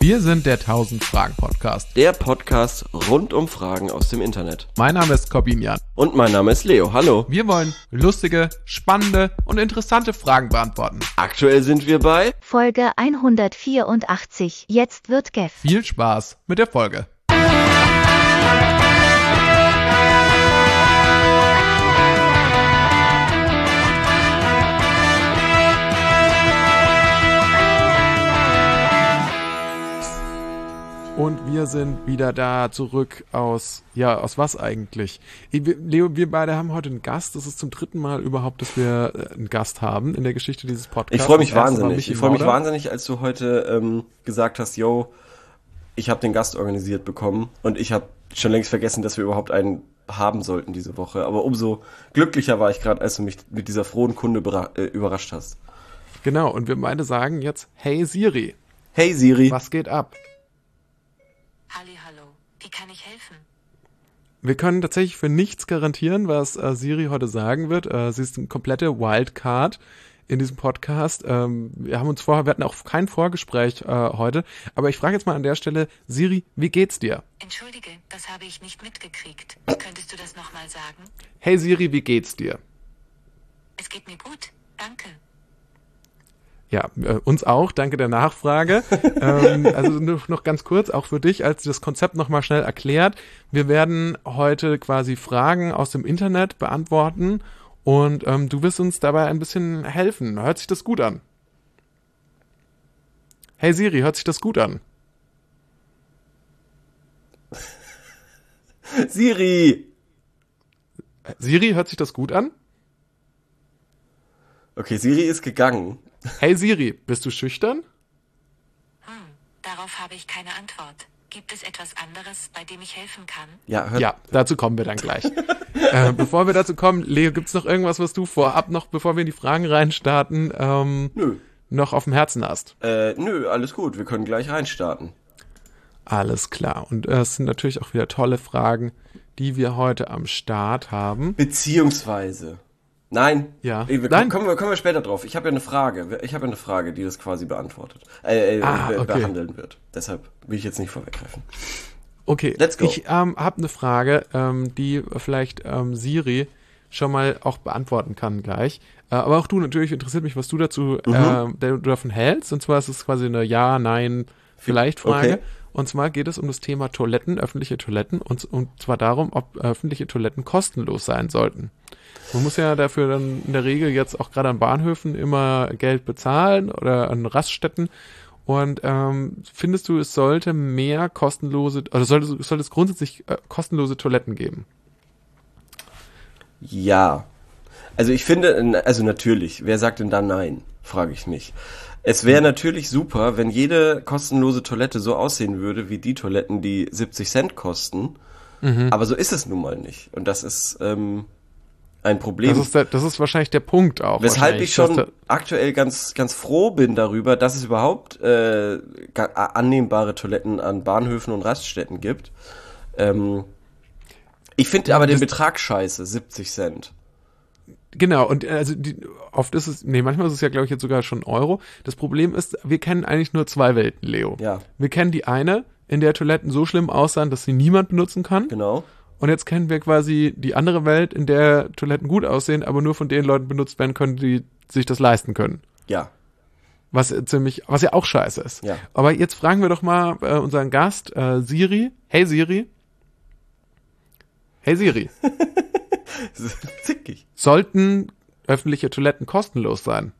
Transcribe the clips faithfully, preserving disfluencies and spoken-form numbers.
Wir sind der tausend-Fragen-Podcast. Der Podcast rund um Fragen aus dem Internet. Mein Name ist Corbinian. Und mein Name ist Leo. Hallo. Wir wollen lustige, spannende und interessante Fragen beantworten. Aktuell sind wir bei Folge hundertvierundachtzig. Jetzt wird Geff. Viel Spaß mit der Folge. Und wir sind wieder da zurück aus, ja, aus was eigentlich? Leo, wir beide haben heute einen Gast. Das ist zum dritten Mal überhaupt, dass wir einen Gast haben in der Geschichte dieses Podcasts. Ich freue mich wahnsinnig. Ich freue mich wahnsinnig, als du heute ähm, gesagt hast, yo, ich habe den Gast organisiert bekommen und ich habe schon längst vergessen, dass wir überhaupt einen haben sollten diese Woche. Aber umso glücklicher war ich gerade, als du mich mit dieser frohen Kunde bera- äh, überrascht hast. Genau, und wir beide sagen jetzt, hey Siri. Hey Siri. Was geht ab? Halli, hallo. Wie kann ich helfen? Wir können tatsächlich für nichts garantieren, was äh, Siri heute sagen wird. Äh, sie ist eine komplette Wildcard in diesem Podcast. Ähm, wir haben uns vorher, wir hatten auch kein Vorgespräch äh, heute, aber ich frage jetzt mal an der Stelle, Siri, wie geht's dir? Entschuldige, das habe ich nicht mitgekriegt. Könntest du das nochmal sagen? Hey Siri, wie geht's dir? Es geht mir gut, danke. Ja, äh, uns auch, danke der Nachfrage. ähm, also noch, noch ganz kurz, auch für dich, als das Konzept nochmal schnell erklärt. Wir werden heute quasi Fragen aus dem Internet beantworten und ähm, du wirst uns dabei ein bisschen helfen. Hört sich das gut an? Hey Siri, hört sich das gut an? Siri! Siri, hört sich das gut an? Okay, Siri ist gegangen. Hey Siri, bist du schüchtern? Hm, darauf habe ich keine Antwort. Gibt es etwas anderes, bei dem ich helfen kann? Ja, hört. Ja, dazu kommen wir dann gleich. äh, bevor wir dazu kommen, Leo, gibt's noch irgendwas, was du vorab noch, bevor wir in die Fragen reinstarten, ähm, Nö. noch auf dem Herzen hast? Äh, nö, alles gut. Wir können gleich reinstarten. Alles klar. Und äh, es sind natürlich auch wieder tolle Fragen, die wir heute am Start haben. Beziehungsweise. Nein. Ja. Wir, Nein. Kommen, wir, kommen wir später drauf. Ich habe ja eine Frage. Ich habe ja eine Frage, die das quasi beantwortet. Äh, äh, Ah, be- okay. behandeln wird. Deshalb will ich jetzt nicht vorweggreifen. Okay, Let's go. ich ähm, habe eine Frage, ähm, die vielleicht ähm, Siri schon mal auch beantworten kann gleich. Äh, aber auch du, natürlich interessiert mich, was du dazu Mhm. äh, der, du davon hältst. Und zwar ist es quasi eine Ja, Nein, Vielleicht-Frage. Okay. Und zwar geht es um das Thema Toiletten, öffentliche Toiletten. Und, und zwar darum, ob öffentliche Toiletten kostenlos sein sollten. Man muss ja dafür dann in der Regel jetzt auch gerade an Bahnhöfen immer Geld bezahlen oder an Raststätten. Und ähm, findest du, es sollte mehr kostenlose, oder sollte, sollte es grundsätzlich äh, kostenlose Toiletten geben? Ja. Also ich finde, also natürlich, wer sagt denn da nein, frage ich mich. Es wäre natürlich super, wenn jede kostenlose Toilette so aussehen würde, wie die Toiletten, die siebzig Cent kosten. Mhm. Aber so ist es nun mal nicht. Und das ist ähm, ein Problem. Das ist, der, das ist wahrscheinlich der Punkt auch. Weshalb ich dass schon da- aktuell ganz ganz froh bin darüber, dass es überhaupt äh, ga- annehmbare Toiletten an Bahnhöfen und Raststätten gibt. Ähm, ich finde aber den das- Betrag scheiße, siebzig Cent. Genau, und äh, also die, oft ist es, nee, manchmal ist es ja, glaube ich, jetzt sogar schon Euro. Das Problem ist, wir kennen eigentlich nur zwei Welten, Leo. Ja, Wir kennen die eine, in der Toiletten so schlimm aussahen, dass sie niemand benutzen kann. genau. Und jetzt kennen wir quasi die andere Welt, in der Toiletten gut aussehen, aber nur von den Leuten benutzt werden können, die sich das leisten können. Ja, Was äh, ziemlich, was ja auch scheiße ist. ja. Aber jetzt fragen wir doch mal äh, unseren Gast, äh, Siri. Hey Siri. Hey Siri. Zickig. Sollten öffentliche Toiletten kostenlos sein?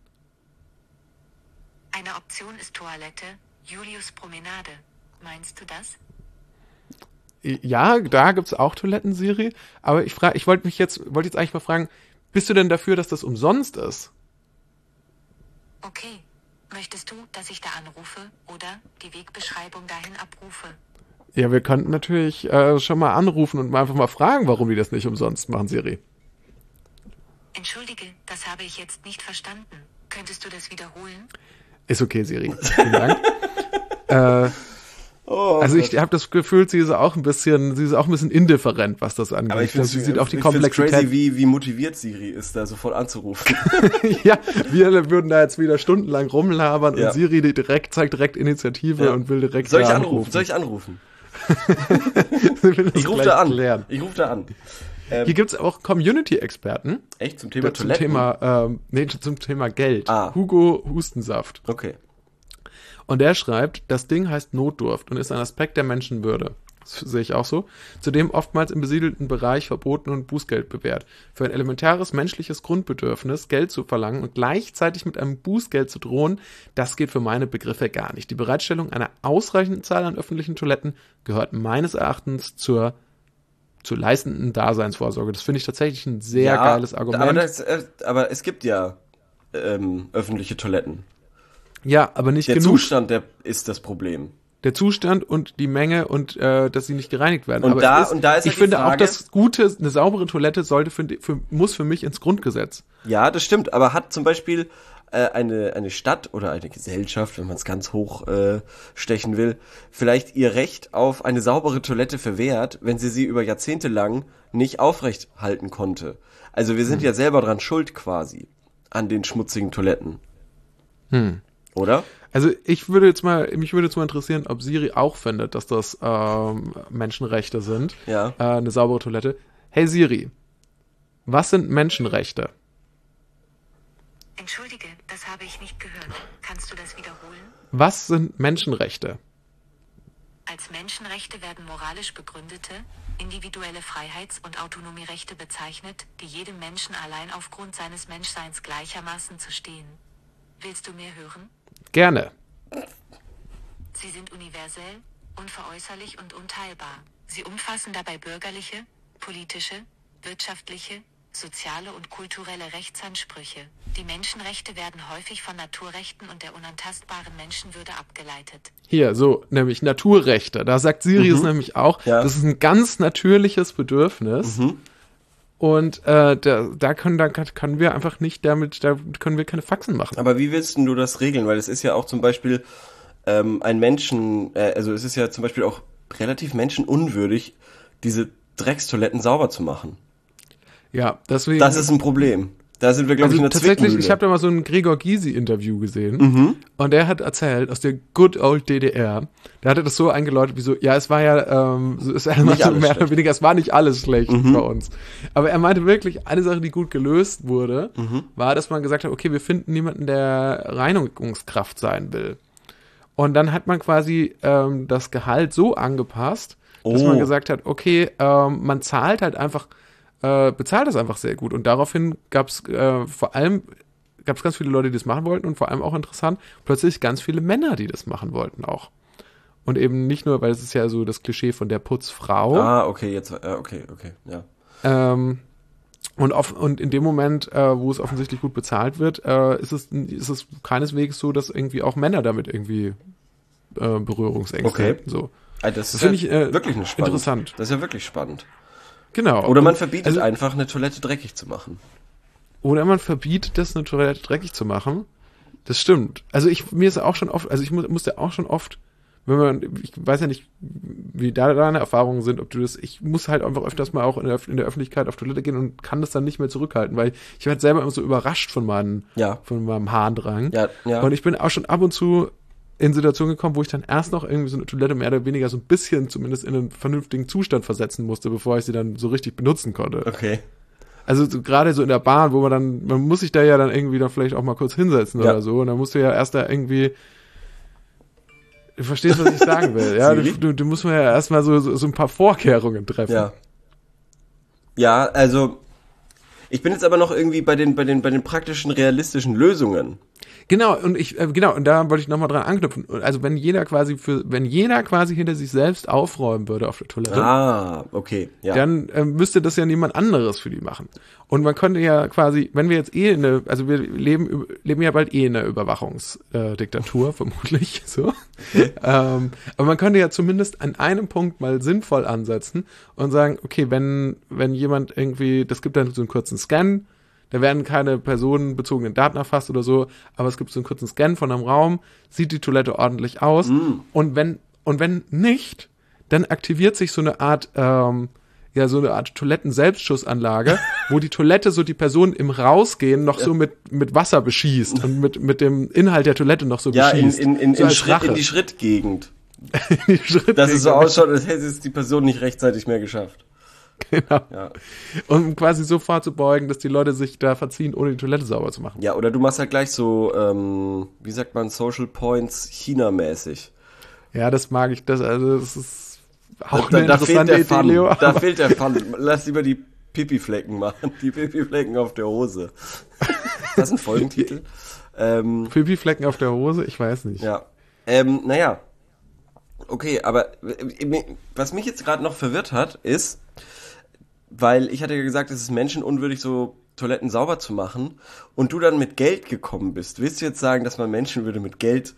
Eine Option ist Toilette, Julius Promenade. Meinst du das? Ja, da gibt's auch Toiletten, Siri. Aber ich frage, ich wollte mich jetzt, wollte jetzt eigentlich mal fragen, bist du denn dafür, dass das umsonst ist? Okay. Möchtest du, dass ich da anrufe oder die Wegbeschreibung dahin abrufe? Ja, wir könnten natürlich äh, schon mal anrufen und mal einfach mal fragen, warum die das nicht umsonst machen, Siri. Entschuldige, das habe ich jetzt nicht verstanden. Könntest du das wiederholen? Ist okay, Siri. Vielen Dank. äh, Oh, also ich habe das Gefühl, sie ist auch ein bisschen, sie ist auch ein bisschen indifferent, was das angeht. Aber ich finde, sie sieht auch die ich Komplexität. Crazy, wie, wie motiviert Siri ist, da sofort anzurufen. Ja, wir würden da jetzt wieder stundenlang rumlabern Ja. und Siri die direkt zeigt direkt Initiative Ja. und will direkt Soll ich da anrufen? Soll ich anrufen? Will das Ich rufe gleich da an. klären. Ich rufe da an. Ähm, Hier gibt's auch Community-Experten. echt zum Thema zum Toiletten? Thema, ähm, nee, zum Thema Geld. Ah. Hugo Hustensaft. Okay. Und der schreibt, das Ding heißt Notdurft und ist ein Aspekt der Menschenwürde. Das sehe ich auch so. Zudem oftmals im besiedelten Bereich verboten und Bußgeld bewährt. Für ein elementares menschliches Grundbedürfnis, Geld zu verlangen und gleichzeitig mit einem Bußgeld zu drohen, das geht für meine Begriffe gar nicht. Die Bereitstellung einer ausreichenden Zahl an öffentlichen Toiletten gehört meines Erachtens zur zu leistenden Daseinsvorsorge. Das finde ich tatsächlich ein sehr Ja, geiles Argument. Aber, das, äh, aber es gibt ja ähm, öffentliche Toiletten. ja, aber nicht Der genug. Zustand, der ist das Problem. Der Zustand und die Menge und äh, dass sie nicht gereinigt werden. Und aber da- es ist, und da ist ich halt die finde auch, Frage- das Gute, eine saubere Toilette sollte für, für, muss für mich ins Grundgesetz. Ja, das stimmt. Aber hat zum Beispiel äh, eine, eine Stadt oder eine Gesellschaft, wenn man es ganz hoch äh, stechen will, vielleicht ihr Recht auf eine saubere Toilette verwehrt, wenn sie sie über Jahrzehnte lang nicht aufrecht halten konnte? Also wir sind Hm. ja selber dran schuld quasi an den schmutzigen Toiletten. Hm. Oder? Also ich würde jetzt mal, mich würde jetzt mal interessieren, ob Siri auch findet, dass das ähm, Menschenrechte sind. Ja. Äh, eine saubere Toilette. Hey Siri, was sind Menschenrechte? Entschuldige, das habe ich nicht gehört. Kannst du das wiederholen? Was sind Menschenrechte? Als Menschenrechte werden moralisch begründete, individuelle Freiheits- und Autonomierechte bezeichnet, die jedem Menschen allein aufgrund seines Menschseins gleichermaßen zu stehen. Willst du mehr hören? Gerne. Sie sind universell, unveräußerlich und unteilbar. Sie umfassen dabei bürgerliche, politische, wirtschaftliche, soziale und kulturelle Rechtsansprüche. Die Menschenrechte werden häufig von Naturrechten und der unantastbaren Menschenwürde abgeleitet. Hier, so, nämlich Naturrechte. Da sagt Siri es nämlich auch, Ja. das ist ein ganz natürliches Bedürfnis. Mhm. Und äh, da, da, können, da können wir einfach nicht damit, da können wir keine Faxen machen. Aber wie willst denn du das regeln? Weil es ist ja auch zum Beispiel ähm, ein Menschen, äh, also es ist ja zum Beispiel auch relativ menschenunwürdig, diese Dreckstoiletten sauber zu machen. Ja, deswegen. Das ist ein Problem. Da sind wir, glaube also ich, in der tatsächlich, Zwickmühle. ich habe da mal so ein Gregor Gysi-Interview gesehen Mhm. und der hat erzählt, aus der good old D D R, der hatte das so eingeläutet, wie so, ja, es war ja, ähm, so, es war Nicht so alles mehr schlecht. oder weniger, es war nicht alles schlecht Mhm. bei uns. Aber er meinte wirklich, eine Sache, die gut gelöst wurde, Mhm. war, dass man gesagt hat, okay, wir finden niemanden, der Reinigungskraft sein will. Und dann hat man quasi ähm, das Gehalt so angepasst, dass Oh. man gesagt hat, okay, ähm, man zahlt halt einfach, äh, bezahlt das einfach sehr gut. Und daraufhin gab es äh, vor allem, gab es ganz viele Leute, die das machen wollten und vor allem auch interessant, plötzlich ganz viele Männer, die das machen wollten auch. Und eben nicht nur, weil es ist ja so das Klischee von der Putzfrau. Ah, okay, jetzt, äh, okay, okay, ja. Ähm, und, auf, und in dem Moment, äh, wo es offensichtlich gut bezahlt wird, äh, ist, es, ist es keineswegs so, dass irgendwie auch Männer damit irgendwie äh, Berührungsängste Okay. hätten. So. Also das, Das ist finde ja ich, äh, wirklich eine spannend. interessant. Das ist ja wirklich spannend. Genau. Oder man Und- verbietet also, einfach, eine Toilette dreckig zu machen. Oder man verbietet das, eine Toilette dreckig zu machen. Das stimmt. Also ich, mir ist auch schon oft, also ich mu musste auch schon oft, wenn man, ich weiß ja nicht, wie da deine Erfahrungen sind, ob du das, ich muss halt einfach öfters mal auch in der, in der Öffentlichkeit auf Toilette gehen und kann das dann nicht mehr zurückhalten, weil ich werde selber immer so überrascht von meinen, Ja. von meinem Harndrang. Ja, ja. Und ich bin auch schon ab und zu in Situationen gekommen, wo ich dann erst noch irgendwie so eine Toilette mehr oder weniger so ein bisschen zumindest in einen vernünftigen Zustand versetzen musste, bevor ich sie dann so richtig benutzen konnte. Okay. Also so, gerade so in der Bahn, wo man dann, man muss sich da ja dann irgendwie dann vielleicht auch mal kurz hinsetzen Ja. oder so. Und dann musst du ja erst da irgendwie, du verstehst, was ich sagen will. Ja, du, Siri? du, du musst mir ja erstmal so, so, so ein paar Vorkehrungen treffen. Ja. Ja, also ich bin jetzt aber noch irgendwie bei den bei den bei den praktischen realistischen Lösungen. Genau, und ich, äh, genau, und da wollte ich nochmal dran anknüpfen. Also wenn jeder quasi für, wenn jeder quasi hinter sich selbst aufräumen würde auf der Toilette, Ah, okay, ja. dann ähm, müsste das ja niemand anderes für die machen. Und man könnte ja quasi, wenn wir jetzt eh in eine, also wir leben, leben ja bald eh in einer Überwachungsdiktatur, vermutlich, so. ähm, aber man könnte ja zumindest an einem Punkt mal sinnvoll ansetzen und sagen, okay, wenn, wenn jemand irgendwie, das gibt dann so einen kurzen Scan, da werden keine personenbezogenen Daten erfasst oder so, aber es gibt so einen kurzen Scan von einem Raum, sieht die Toilette ordentlich aus Mm. und wenn Und wenn nicht, dann aktiviert sich so eine Art, ähm, ja, so eine Art Toiletten-Selbstschussanlage, wo die Toilette so die Person im Rausgehen noch so mit, mit Wasser beschießt und mit, mit dem Inhalt der Toilette noch so ja, beschießt. Ja, in, in, in, so in, Schritt, in die Schrittgegend. die Schrittgegend. Dass es so ausschaut, als hätte es die Person nicht rechtzeitig mehr geschafft. Genau. Ja. Um quasi so vorzubeugen, dass die Leute sich da verziehen, ohne die Toilette sauber zu machen. Ja, oder du machst halt gleich so, ähm, wie sagt man, Social Points China-mäßig. Ja, das mag ich. Das, also, das ist auch da, eine da fehlt der Idee, Fun. Leo. Da fehlt der Fun. Lass lieber die Pipi-Flecken machen. Die Pipi-Flecken auf der Hose. Ist das ein Folgentitel? ähm, Pipi-Flecken auf der Hose? Ich weiß nicht. Ja. Ähm, naja. Okay, aber was mich jetzt gerade noch verwirrt hat, ist, weil ich hatte ja gesagt, es ist menschenunwürdig, so Toiletten sauber zu machen, und du dann mit Geld gekommen bist. Willst du jetzt sagen, dass man Menschenwürde mit Geld...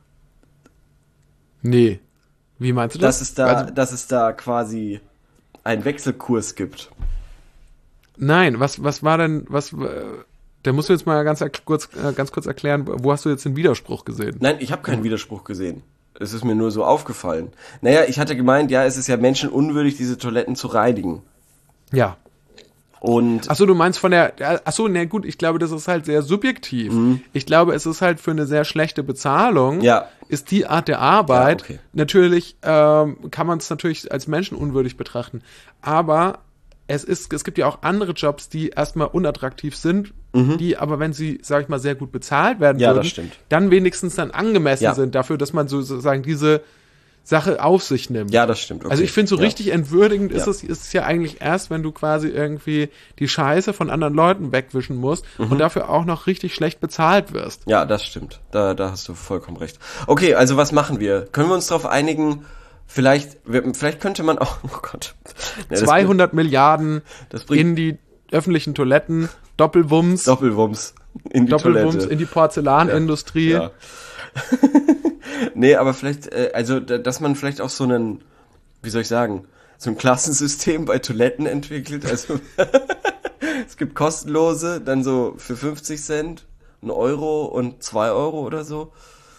Nee. Wie meinst du das? Dass es da, also, dass es da quasi einen Wechselkurs gibt. Nein, was, was war denn, was, da musst du jetzt mal ganz kurz, ganz kurz erklären, wo hast du jetzt den Widerspruch gesehen? Nein, ich habe keinen Widerspruch gesehen. Es ist mir nur so aufgefallen. Naja, ich hatte gemeint, ja, es ist ja menschenunwürdig, diese Toiletten zu reinigen. Ja. Und ach so, du meinst von der, ach so, na gut, ich glaube, das ist halt sehr subjektiv. Mhm. Ich glaube, es ist halt für eine sehr schlechte Bezahlung, ja. ist die Art der Arbeit, ja, okay. natürlich, ähm, kann man es natürlich als menschenunwürdig betrachten, aber es ist, es gibt ja auch andere Jobs, die erstmal unattraktiv sind, mhm. die aber, wenn sie, sag ich mal, sehr gut bezahlt werden ja, würden, das stimmt. dann wenigstens dann angemessen ja. sind dafür, dass man so, sozusagen diese Sache auf sich nimmt. Ja, das stimmt. Okay. Also ich finde, so ja. richtig entwürdigend ist ja. es ist es ja eigentlich erst, wenn du quasi irgendwie die Scheiße von anderen Leuten wegwischen musst mhm. und dafür auch noch richtig schlecht bezahlt wirst. Ja, das stimmt. Da, da hast du vollkommen recht. Okay, also was machen wir? Können wir uns darauf einigen, vielleicht, vielleicht könnte man auch, oh Gott. Ja, zweihundert Milliarden das in die öffentlichen Toiletten, Doppelwumms. Doppelwumms in die Doppelwumms Toilette. in die Porzellanindustrie. Ja. Ja. Nee, aber vielleicht, äh, also, dass man vielleicht auch so einen, wie soll ich sagen, so ein Klassensystem bei Toiletten entwickelt. Also, es gibt kostenlose, dann so für fünfzig Cent, ein Euro und zwei Euro oder so.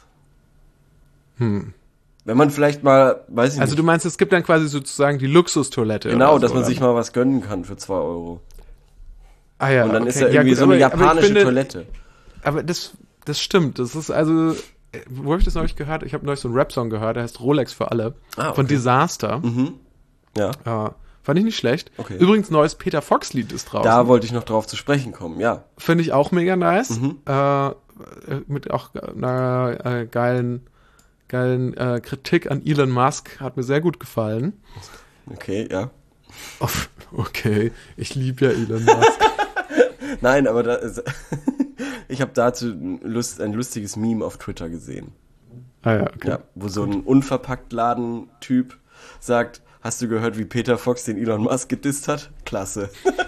Hm. Wenn man vielleicht mal, weiß ich also nicht. Also du meinst, es gibt dann quasi sozusagen die Luxustoilette. Genau, oder so, dass man oder? sich mal was gönnen kann für zwei Euro. Ah ja, und dann okay. ist da irgendwie ja, gut, so eine aber, japanische aber finde, Toilette. Aber das, das stimmt. Das ist also, wo habe ich das neulich gehört? Ich habe neulich so einen Rap-Song gehört, der heißt Rolex für alle. Ah, okay. Von Disaster. Mhm. Ja. Äh, fand ich nicht schlecht. Okay. Übrigens, neues Peter Fox-Lied ist draußen. Da wollte ich noch drauf zu sprechen kommen, ja. Finde ich auch mega nice. Mhm. Äh, mit auch einer äh, geilen, geilen äh, Kritik an Elon Musk. Hat mir sehr gut gefallen. Okay, ja. Oh, okay, ich liebe ja Elon Musk. Nein, aber da ist, ich habe dazu Lust, ein lustiges Meme auf Twitter gesehen. Ah ja, okay. Ja, wo so ein unverpackt Laden-Typ sagt, hast du gehört, wie Peter Fox den Elon Musk gedisst hat? Klasse.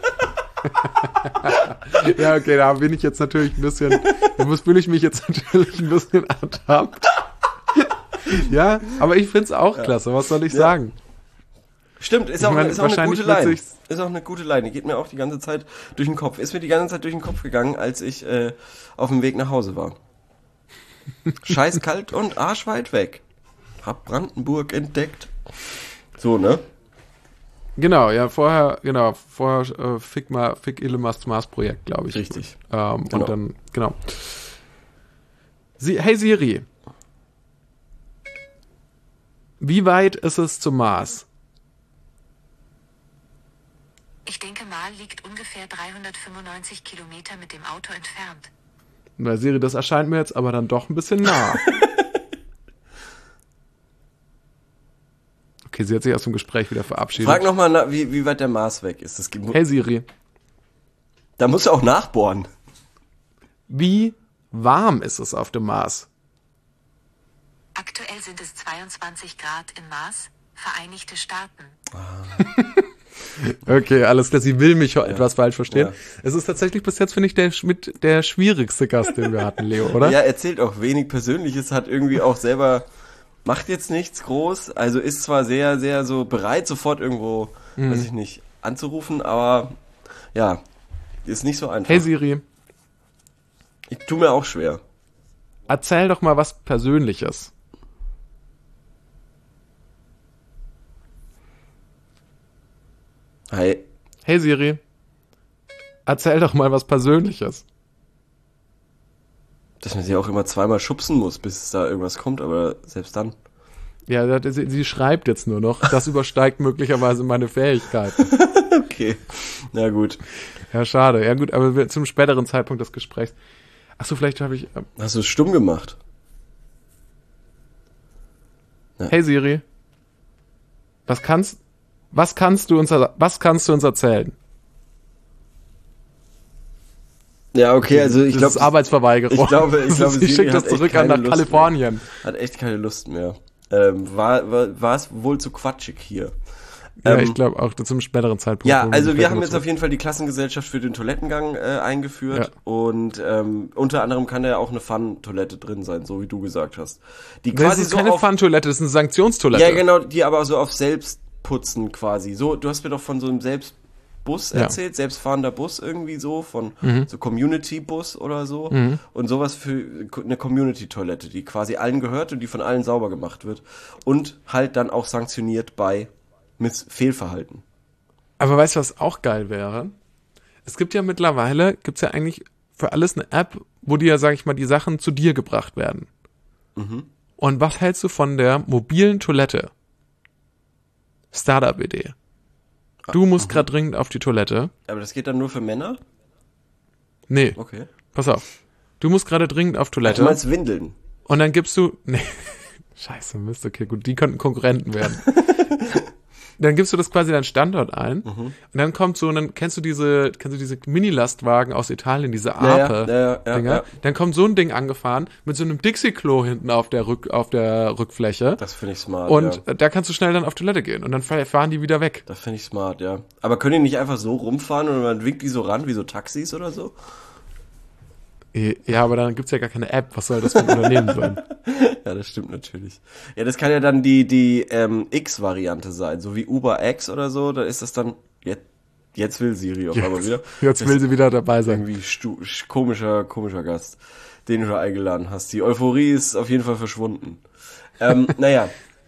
Ja, okay, da bin ich jetzt natürlich ein bisschen, da muss fühle ich mich jetzt natürlich ein bisschen ertappt. Ja, aber ich find's auch ja. klasse, was soll ich ja. sagen? Stimmt, ist, ich auch, mein, ist auch eine gute Line. Ist auch eine gute Line. Die geht mir auch die ganze Zeit durch den Kopf. Ist mir die ganze Zeit durch den Kopf gegangen, als ich äh, auf dem Weg nach Hause war. Scheiß kalt und arschweit weg. Hab Brandenburg entdeckt. So, ne? Genau, ja, vorher, genau, vorher äh, Fick mal, Fick Elon Musk's Mars-Projekt, glaube ich. Richtig. Ähm, genau. Und dann, genau. Sie, hey Siri. Wie weit ist es zum Mars? Ich denke mal, liegt ungefähr dreihundertfünfundneunzig Kilometer mit dem Auto entfernt. Na Siri, das erscheint mir jetzt aber dann doch ein bisschen nah. Okay, sie hat sich aus dem Gespräch wieder verabschiedet. Frag nochmal, wie, wie weit der Mars weg ist. Das gibt, hey Siri. Da musst du auch nachbohren. Wie warm ist es auf dem Mars? Aktuell sind es zweiundzwanzig Grad im Mars, Vereinigte Staaten. Ah. Okay, alles klar, sie will mich ja. etwas falsch verstehen. Ja. Es ist tatsächlich bis jetzt, finde ich, der, mit der schwierigste Gast, den wir hatten, Leo, oder? Ja, erzählt auch wenig Persönliches, hat irgendwie auch selber, macht jetzt nichts groß, also ist zwar sehr, sehr so bereit, sofort irgendwo, mhm. weiß ich nicht, anzurufen, aber ja, ist nicht so einfach. Hey Siri. Ich tu mir auch schwer. Erzähl doch mal was Persönliches. Hi. Hey Siri, erzähl doch mal was Persönliches. Dass man sie auch immer zweimal schubsen muss, bis da irgendwas kommt, aber selbst dann. Ja, sie, sie schreibt jetzt nur noch. Das übersteigt möglicherweise meine Fähigkeiten. Okay, na gut. Ja, schade. Ja gut, aber wir, zum späteren Zeitpunkt des Gesprächs. Achso, vielleicht habe ich... Äh, Hast du es stumm gemacht? Ja. Hey Siri, was kannst, was kannst du uns, was kannst du uns erzählen? Ja, okay, also ich glaube... Arbeitsverweigerung. Ich glaube, ich glaube, sie schickt das zurück an nach Lust Kalifornien. Mehr. Hat echt keine Lust mehr. Ähm, war, war, war es wohl zu quatschig hier. Ja, ähm, ich glaube auch zum späteren Zeitpunkt. Ja, also wir haben jetzt auf jeden Fall die Klassengesellschaft für den Toilettengang äh, eingeführt ja. und ähm, unter anderem kann da ja auch eine Fun-Toilette drin sein, so wie du gesagt hast. Die das quasi ist so keine auf, Fun-Toilette, das ist eine Sanktionstoilette. Ja, genau, die aber so auf Selbstputzen quasi. So, du hast mir doch von so einem Selbstbus ja. erzählt, selbstfahrender Bus irgendwie so, von mhm. so Community-Bus oder so. Mhm. Und sowas für eine Community-Toilette, die quasi allen gehört und die von allen sauber gemacht wird. Und halt dann auch sanktioniert bei Miss Fehlverhalten. Aber weißt du, was auch geil wäre? Es gibt ja mittlerweile, gibt's ja eigentlich für alles eine App, wo dir ja, sag ich mal, die Sachen zu dir gebracht werden. Mhm. Und was hältst du von der mobilen Toilette? Startup-Idee. Du musst gerade dringend auf die Toilette. Aber das geht dann nur für Männer? Nee. Okay. Pass auf. Du musst gerade dringend auf Toilette. Du meinst Windeln? Und dann gibst du... Nee. Scheiße, Mist, okay, gut. Die könnten Konkurrenten werden. Dann gibst du das quasi deinen Standort ein mhm. und dann kommt so, und dann kennst du diese, kennst du diese Mini-Lastwagen aus Italien, diese Ape, ja, ja, ja, Dinger? Ja. Dann kommt so ein Ding angefahren mit so einem Dixie-Klo hinten auf der Rück, auf der Rückfläche. Das finde ich smart. Und ja. da kannst du schnell dann auf Toilette gehen und dann fahren die wieder weg. Das finde ich smart, ja. Aber können die nicht einfach so rumfahren und man winkt die so ran wie so Taxis oder so? Ja, aber dann gibt's ja gar keine App. Was soll das für ein Unternehmen sein? Ja, das stimmt natürlich. Ja, das kann ja dann die die ähm, X-Variante sein, so wie Uber X oder so. Da ist das dann jetzt, jetzt will Siri auf einmal wieder. Jetzt das will sie wieder dabei sein. Irgendwie stu, komischer komischer Gast, den du da eingeladen hast. Die Euphorie ist auf jeden Fall verschwunden. ähm, naja.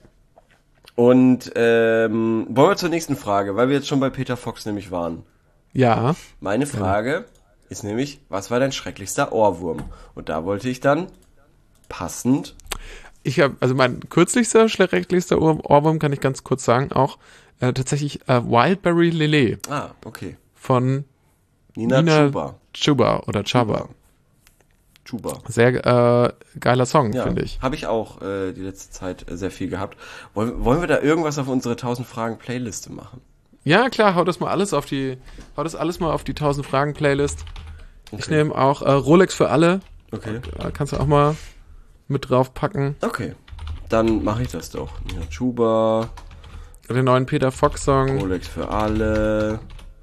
Und ähm, wollen wir zur nächsten Frage, weil wir jetzt schon bei Peter Fox nämlich waren. Ja. Meine Frage ja. ist nämlich, was war dein schrecklichster Ohrwurm? Und da wollte ich dann passend. Ich habe, also mein kürzlichster, schrecklichster Ohr, Ohrwurm kann ich ganz kurz sagen, auch äh, tatsächlich äh, Wildberry Lillet. Ah, okay. Von Nina, Nina Chuba. Chuba oder Chaba. Chuba. Sehr äh, geiler Song, ja, finde ich. Habe ich auch äh, die letzte Zeit äh, sehr viel gehabt. Wollen, wollen wir da irgendwas auf unsere tausend Fragen Playliste machen? Ja, klar, hau das mal alles auf die, hau das alles mal auf die tausend Fragen Playlist. Okay. Ich nehme auch äh, Rolex für alle. Okay. Da kannst du auch mal mit drauf packen. Okay. Dann mache ich das doch. Ja, Chuba. Den neuen Peter Fox Song. Rolex für alle.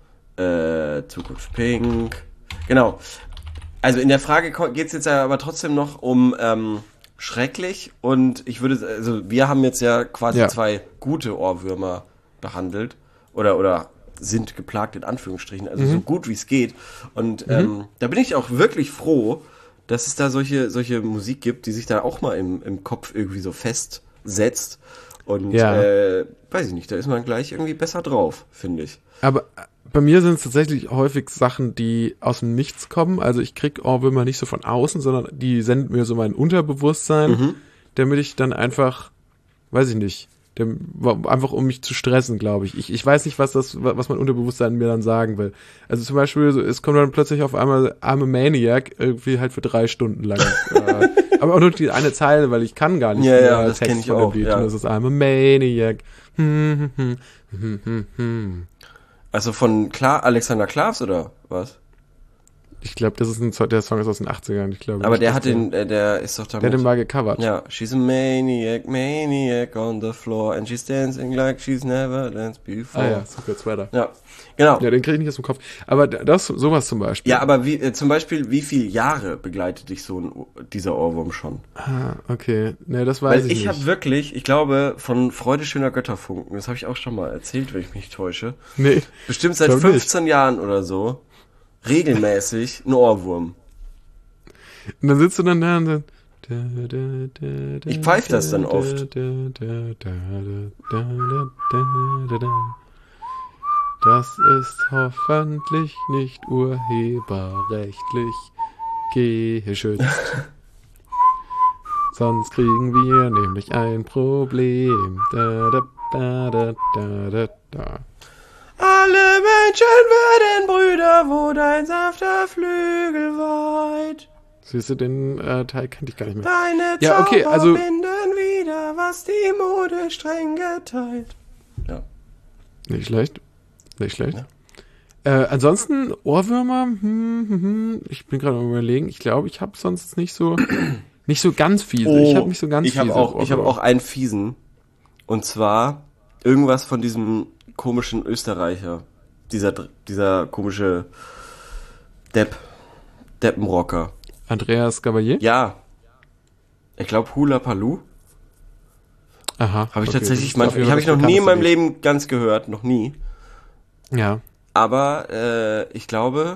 Äh, Zukunft Pink. Genau. Also in der Frage geht es jetzt aber trotzdem noch um ähm, schrecklich und ich würde, also wir haben jetzt ja quasi ja. zwei gute Ohrwürmer behandelt. Oder, oder sind geplagt in Anführungsstrichen, also mhm. so gut wie es geht. Und mhm. ähm, da bin ich auch wirklich froh, dass es da solche, solche Musik gibt, die sich da auch mal im, im Kopf irgendwie so festsetzt. Und ja. äh, weiß ich nicht, da ist man gleich irgendwie besser drauf, finde ich. Aber bei mir sind es tatsächlich häufig Sachen, die aus dem Nichts kommen. Also ich krieg Ohrwürmer nicht so von außen, sondern die senden mir so mein Unterbewusstsein, mhm. damit ich dann einfach, weiß ich nicht, dem, einfach um mich zu stressen, glaube ich. ich. Ich weiß nicht, was das, was mein Unterbewusstsein mir dann sagen will. Also zum Beispiel, es kommt dann plötzlich auf einmal I'm a Maniac, irgendwie halt für drei Stunden lang. äh, aber auch nur die eine Zeile, weil ich kann gar nicht ja, mehr ja, das Text von dem Lied. Ja. Und das ist I'm a Maniac. Hm, hm, hm, hm, hm. Also von Kla- Alexander Klavs oder was? Ich glaube, das ist ein Song, der Song ist aus den achtzigern, ich glaube. Aber der hat den, äh, der ist doch damit. Der hat den mal gecovert. Ja, she's a maniac, maniac on the floor and she's dancing like she's never danced before. Ah ja, Secret Sweater. Ja, genau. Ja, den kriege ich nicht aus dem Kopf. Aber das, sowas zum Beispiel. Ja, aber wie, äh, zum Beispiel, wie viele Jahre begleitet dich so ein, dieser Ohrwurm schon? Ah, okay. Ne, das weiß Weil ich nicht. ich habe wirklich, ich glaube, von Freude schöner Götterfunken, das habe ich auch schon mal erzählt, wenn ich mich nicht täusche. Nee. Bestimmt seit fünfzehn nicht. Jahren oder so. Regelmäßig ein Ohrwurm. Und dann sitzt du dann da und dann... Ich pfeife das dann oft. Das ist hoffentlich nicht urheberrechtlich geschützt. Sonst kriegen wir nämlich ein Problem. Da, da, da, da, da, da, da. Alle Menschen werden Brüder, wo dein sanfter Flügel weht. Siehst du, den äh, Teil kannte ich gar nicht mehr. Deine Ja, okay, Zauber also- binden wieder, was die Mode streng geteilt. Ja. Nicht schlecht. Nicht schlecht. Ja. Äh, ansonsten Ohrwürmer, hm, hm, hm, ich bin gerade am überlegen, ich glaube, ich habe sonst nicht so nicht so ganz fiese. Oh, ich habe nicht so ganz ich fiese habe auch, ich habe Ohrwürmer. auch einen fiesen. Und zwar irgendwas von diesem komischen Österreicher. Dieser, dieser komische Depp. Deppenrocker. Andreas Gabalier? Ja. Ich glaube Hula Paloo. Aha. Habe ich okay, tatsächlich, das ist mein, auf jeden ich habe Fall ich noch das nie in meinem bekannteste Leben ganz gehört, noch nie. Lied. Ja. Aber äh, ich glaube,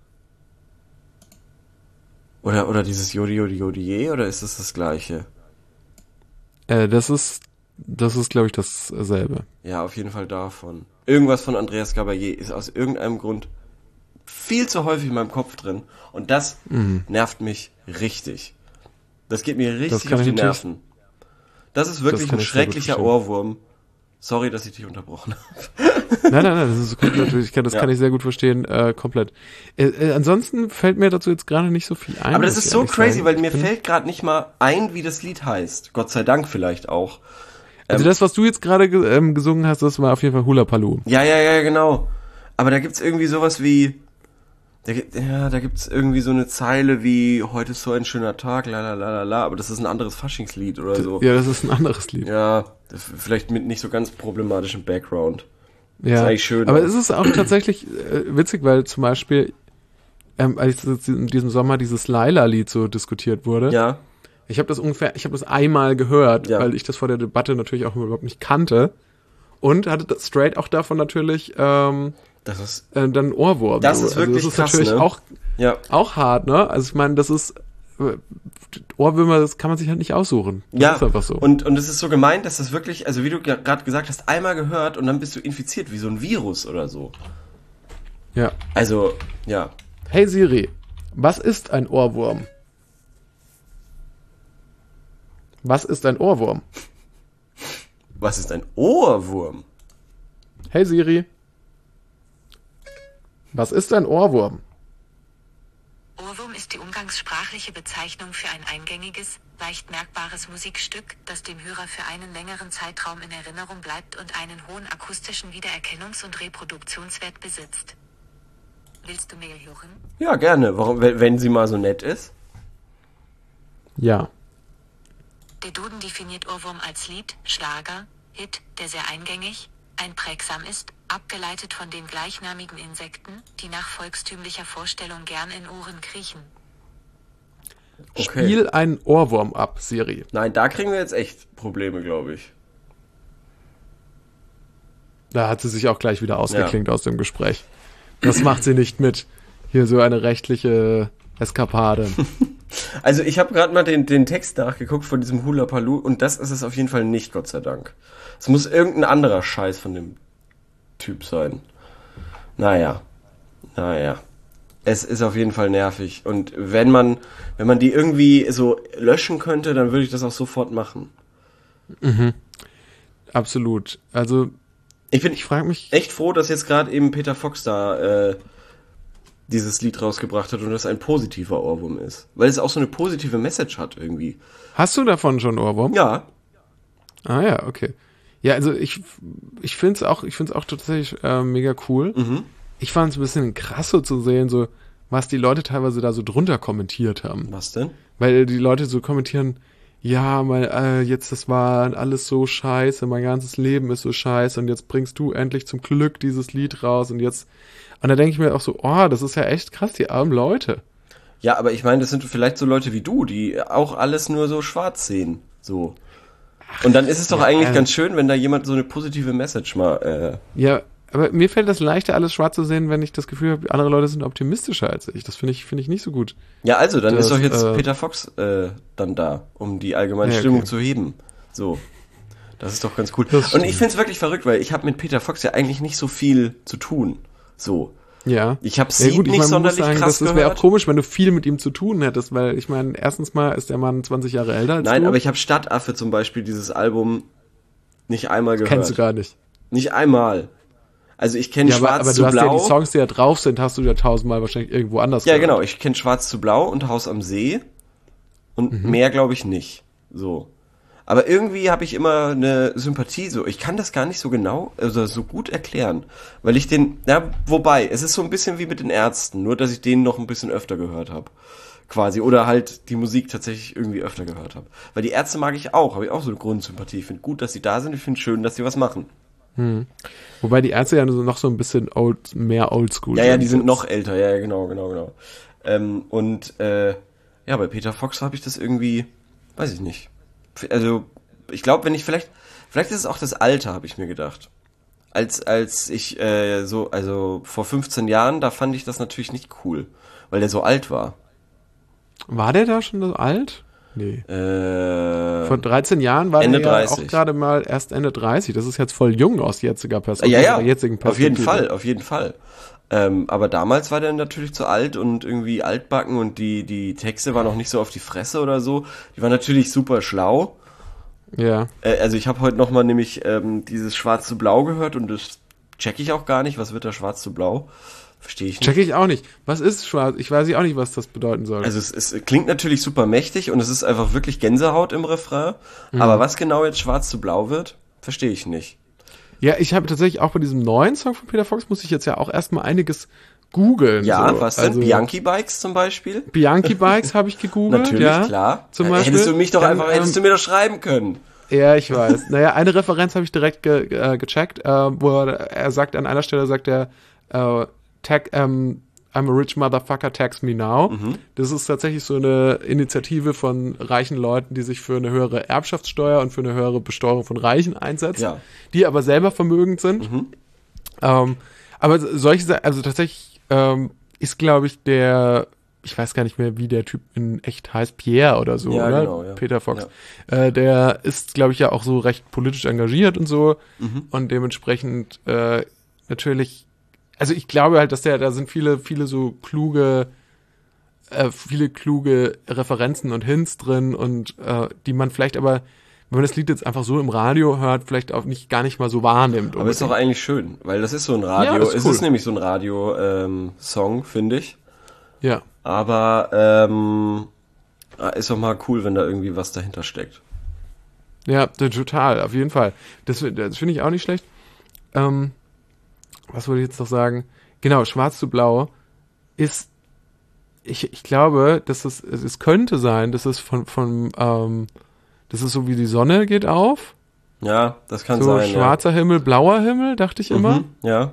oder oder dieses Jodi Jodi Jodi oder ist es das gleiche? Äh, das ist, das ist, glaube ich, dasselbe. Ja, auf jeden Fall davon. Irgendwas von Andreas Gabalier ist aus irgendeinem Grund viel zu häufig in meinem Kopf drin. Und das Mhm. nervt mich richtig. Das geht mir Das richtig kann auf ich die natürlich- Nerven. Das ist wirklich kann ein ich sehr gut schrecklicher verstehen. Ohrwurm. Sorry, dass ich dich unterbrochen habe. Nein, nein, nein, das ist gut, natürlich, ich kann, das Ja. kann ich sehr gut verstehen, äh, komplett. Äh, äh, ansonsten fällt mir dazu jetzt gerade nicht so viel ein. Aber das muss ist ich so ehrlich crazy, sagen. weil Ich mir bin- fällt gerade nicht mal ein, wie das Lied heißt. Gott sei Dank vielleicht auch. Also ähm, das, was du jetzt gerade ge ähm, gesungen hast, das war auf jeden Fall Hula Paloo. Ja, ja, ja, genau. Aber da gibt's irgendwie sowas wie, da gibt, ja, da gibt's irgendwie so eine Zeile wie, heute ist so ein schöner Tag, la la la la la, aber das ist ein anderes Faschingslied oder so. Ja, das ist ein anderes Lied. Ja, das- vielleicht mit nicht so ganz problematischem Background. Ja, ist eigentlich schön, aber auch. es ist auch tatsächlich äh, witzig, weil zum Beispiel, ähm, als jetzt in diesem Sommer dieses Laila-Lied so diskutiert wurde, Ja, ich habe das ungefähr, ich habe das einmal gehört, Ja. weil ich das vor der Debatte natürlich auch überhaupt nicht kannte und hatte das straight auch davon natürlich ähm, das ist, äh, dann einen Ohrwurm. Das So, ist wirklich also das ist krass, natürlich ne? auch ja, auch hart, ne? Also ich meine, das ist äh, Ohrwürmer, das kann man sich halt nicht aussuchen. Das ja. ist einfach so. Und, und es ist so gemeint, dass das wirklich, also wie du gerade gesagt hast, einmal gehört und dann bist du infiziert, wie so ein Virus oder so. ja. Also, ja. Hey Siri, was ist ein Ohrwurm? Was ist ein Ohrwurm? Was ist ein Ohrwurm? Hey Siri, was ist ein Ohrwurm? Ohrwurm ist die umgangssprachliche Bezeichnung für ein eingängiges, leicht merkbares Musikstück, das dem Hörer für einen längeren Zeitraum in Erinnerung bleibt und einen hohen akustischen Wiedererkennungs- und Reproduktionswert besitzt. Willst du mehr hören? Ja, gerne. Warum, wenn wenn sie mal so nett ist? Ja. Der Duden definiert Ohrwurm als Lied, Schlager, Hit, der sehr eingängig, einprägsam ist, abgeleitet von den gleichnamigen Insekten, die nach volkstümlicher Vorstellung gern in Ohren kriechen. Okay. Spiel einen Ohrwurm ab, Siri. Nein, da kriegen wir jetzt echt Probleme, glaube ich. Da hat sie sich auch gleich wieder ausgeklinkt aus dem Gespräch. Das macht sie nicht mit. Hier so eine rechtliche Eskapade. Also ich habe gerade mal den, den Text nachgeguckt von diesem Hula Paloo und das ist es auf jeden Fall nicht, Gott sei Dank. Es muss irgendein anderer Scheiß von dem Typ sein. Naja, naja. Es ist auf jeden Fall nervig und wenn man, wenn man die irgendwie so löschen könnte, dann würde ich das auch sofort machen. Absolut. Also Ich bin ich frage mich, echt froh, dass jetzt gerade eben Peter Fox da äh, dieses Lied rausgebracht hat und das ein positiver Ohrwurm ist. Weil es auch so eine positive Message hat irgendwie. hast du davon schon Ohrwurm? Ja, Ah ja, okay. Ja, also ich ich finde es auch, ich finde es auch tatsächlich äh, mega cool. mhm. Ich fand es ein bisschen krass so zu sehen, so was die Leute teilweise da so drunter kommentiert haben. Was denn? Weil die Leute so kommentieren, ja, mein, äh, jetzt das war alles so scheiße, mein ganzes Leben ist so scheiße und jetzt bringst du endlich zum Glück dieses Lied raus und jetzt, und da denke ich mir auch so, oh, das ist ja echt krass, die armen Leute. Ja, aber ich meine, das sind vielleicht so Leute wie du, die auch alles nur so schwarz sehen. So. Und dann ist es doch ja, eigentlich äh, ganz schön, wenn da jemand so eine positive Message mal, äh, Ja, aber mir fällt das leichter, alles schwarz zu sehen, wenn ich das Gefühl habe, andere Leute sind optimistischer als ich. Das finde ich, finde ich nicht so gut. ja, also, dann Das, ist doch jetzt äh, Peter Fox, äh, dann da, um die allgemeine Ja, okay. Stimmung zu heben. So. Das ist doch ganz cool. Das Und ich stimmt. find's wirklich verrückt, weil ich habe mit Peter Fox ja eigentlich nicht so viel zu tun. So. Ja. Ich habe Ja, Seed gut, ich nicht meine, man muss sonderlich sagen, krass das wäre auch gehört. komisch, wenn du viel mit ihm zu tun hättest, weil ich meine, erstens mal ist der Mann zwanzig Jahre älter als Nein, du. aber ich habe Stadtaffe zum Beispiel, dieses Album, nicht einmal gehört. Kennst du gar nicht. Nicht einmal. Also ich kenne Ja, aber, Schwarz aber zu du hast Blau. ja die Songs, die da drauf sind, hast du ja tausendmal wahrscheinlich irgendwo anders Ja, gehört. genau. Ich kenne Schwarz zu Blau und Haus am See. Und Mhm. mehr glaube ich nicht. So. Aber irgendwie habe ich immer eine Sympathie so. Ich kann das gar nicht so genau, also so gut erklären. Weil ich den, ja, wobei, es ist so ein bisschen wie mit den Ärzten, nur dass ich den noch ein bisschen öfter gehört habe. Quasi. Oder halt die Musik tatsächlich irgendwie öfter gehört habe. Weil die Ärzte mag ich auch, habe ich auch so eine Grundsympathie. Ich finde gut, dass sie da sind, ich finde schön, dass sie was machen. Hm. Wobei die Ärzte ja so- noch so ein bisschen old, mehr oldschool Ja, ja, die sind jetzt. noch älter, ja, ja, genau, genau, genau. Ähm, und äh, ja, bei Peter Fox habe ich das irgendwie, weiß ich nicht. Also, ich glaube, wenn ich vielleicht, vielleicht ist es auch das Alter, habe ich mir gedacht. Als, als ich äh, so, also vor fünfzehn Jahren, da fand ich das natürlich nicht cool, weil der so alt war. War der da schon so alt? Nee. Äh, Vor dreizehn Jahren war Ende der ja dreißig. auch gerade mal erst Ende dreißig. Das ist jetzt voll jung aus jetziger Perspektive. ja, ja, oder jetzigen auf jeden Perspektive. Fall, auf jeden Fall. Ähm, aber damals war der natürlich zu alt und irgendwie altbacken und die, die Texte waren auch nicht so auf die Fresse oder so. Die waren natürlich super schlau. Ja. Äh, also ich habe heute nochmal nämlich ähm, dieses Schwarz zu Blau gehört und das check ich auch gar nicht. Was wird da Schwarz zu Blau? Verstehe ich nicht. Check ich auch nicht. Was ist schwarz? Ich weiß auch nicht, was das bedeuten soll. Also es, es klingt natürlich super mächtig und es ist einfach wirklich Gänsehaut im Refrain. Aber was genau jetzt Schwarz zu Blau wird, verstehe ich nicht. Ja, ich habe tatsächlich auch bei diesem neuen Song von Peter Fox muss ich jetzt ja auch erstmal einiges googeln. Ja, so. was denn? Also, Bianchi Bikes zum Beispiel? Bianchi Bikes habe ich gegoogelt. Natürlich, ja, klar. Zum Äh, Beispiel. Hättest du mich doch Dann, einfach, hättest du ähm, mir doch schreiben können. Ja, ich weiß. Naja, eine Referenz habe ich direkt ge äh, gecheckt, äh, wo er, er sagt, an einer Stelle sagt er, äh, tag, ähm, I'm a rich motherfucker, tax me now. Mhm. Das ist tatsächlich so eine Initiative von reichen Leuten, die sich für eine höhere Erbschaftssteuer und für eine höhere Besteuerung von Reichen einsetzen, Ja. die aber selber vermögend sind. Mhm. Ähm, aber solche, Sa- also tatsächlich ähm, ist, glaube ich, der, ich weiß gar nicht mehr, wie der Typ in echt heißt, Pierre oder so, Ja, oder? genau, ja. Peter Fox. Äh, der ist, glaube ich, ja auch so recht politisch engagiert und so Mhm. und dementsprechend äh, natürlich, also ich glaube halt, dass der, da sind viele, viele so kluge, äh, viele kluge Referenzen und Hints drin und äh, die man vielleicht aber, wenn man das Lied jetzt einfach so im Radio hört, vielleicht auch nicht gar nicht mal so wahrnimmt. Aber ist doch unbedingt. eigentlich schön, weil das ist so ein Radio, Ja, das ist es cool. ist nämlich so ein Radio-Song, finde ich. Ja. Aber ähm, ist doch mal cool, wenn da irgendwie was dahinter steckt. Ja, total, auf jeden Fall. Das, das finde ich auch nicht schlecht. Ähm, was wollte ich jetzt noch sagen? Genau, Schwarz zu Blau ist, ich, ich glaube, dass es, es, es könnte sein, dass es von, von ähm, das ist so wie die Sonne geht auf. Ja, das kann So sein. schwarzer Himmel, blauer Himmel, dachte ich ja. immer. Mhm, ja.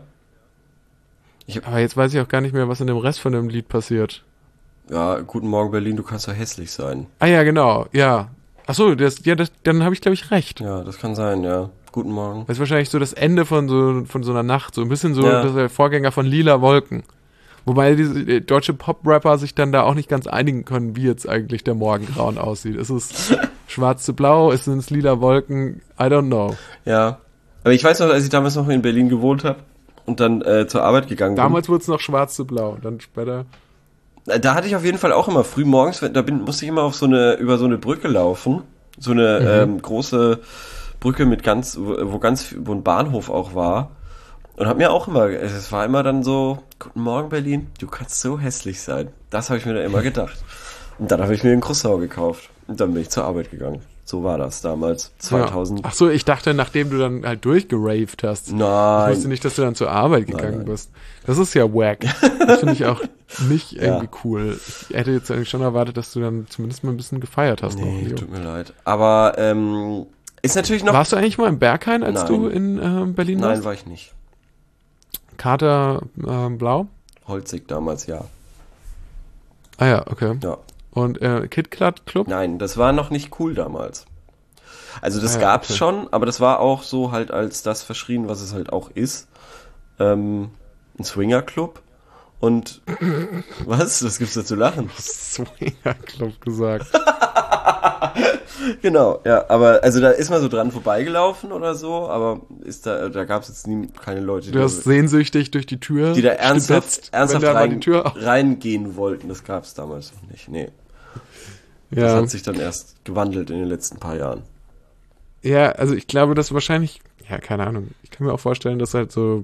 Aber jetzt weiß ich auch gar nicht mehr, was in dem Rest von dem Lied passiert. Ja, guten Morgen Berlin, du kannst doch hässlich sein. Ah ja, genau, ja. Ach so, das, ja, das, dann habe ich, glaube ich, recht. Ja, das kann sein, ja. Guten Morgen. Das ist wahrscheinlich so das Ende von so, von so einer Nacht, so ein bisschen so Ja. das der Vorgänger von Lila Wolken. Wobei diese äh, deutsche Pop-Rapper sich dann da auch nicht ganz einigen können, wie jetzt eigentlich der Morgengrauen aussieht. Ist es schwarz zu blau? Ist es lila Wolken? I don't know. Ja. Aber ich weiß noch, als ich damals noch in Berlin gewohnt habe und dann äh, zur Arbeit gegangen Damals wurde es noch schwarz zu blau. Dann später. bin. Da hatte ich auf jeden Fall auch immer früh morgens, da bin, musste ich immer auf so eine, über so eine Brücke laufen. So eine Mhm. ähm, große Brücke mit ganz, wo, wo ganz, wo ein Bahnhof auch war. Und hab mir auch immer, es war immer dann so, guten Morgen Berlin, du kannst so hässlich sein. Das habe ich mir dann immer gedacht. Und dann habe ich mir ein Croissant gekauft. Und dann bin ich zur Arbeit gegangen. So war das damals, zweitausend. Ja. Ach so, ich dachte, nachdem du dann halt durchgeraved hast. Ich Nein. wusste nicht, dass du dann zur Arbeit gegangen nein. bist. Das ist ja wack. Das finde ich auch nicht irgendwie Ja. cool. Ich hätte jetzt eigentlich schon erwartet, dass du dann zumindest mal ein bisschen gefeiert hast. noch, Nee, Leo. tut mir leid. Aber ähm, ist natürlich noch... Warst du eigentlich mal im Berghain, als Nein. du in ähm, Berlin Nein, warst? war ich nicht. Kater ähm, blau? Holzig damals, ja. Ah ja, okay. Ja. Und äh, KitKat Club? Nein, das war noch nicht cool damals. Also das Ah ja, gab's okay. schon, aber das war auch so halt als das verschrien, was es halt auch ist. Ähm, ein Swingerclub. Und was? Was gibt's da zu lachen? Swinger Club gesagt. Genau, ja, aber also da ist man so dran vorbeigelaufen oder so, aber ist da, da gab es jetzt nie, keine Leute, du hast sehnsüchtig durch die Tür, die da ernsthaft, stibitzt, ernsthaft wenn da mal rein, die Tür auf- reingehen wollten. Das gab es damals noch nicht, nee. Das Ja. hat sich dann erst gewandelt in den letzten paar Jahren. Ja, also ich glaube, dass wahrscheinlich, ja, keine Ahnung, ich kann mir auch vorstellen, dass halt so,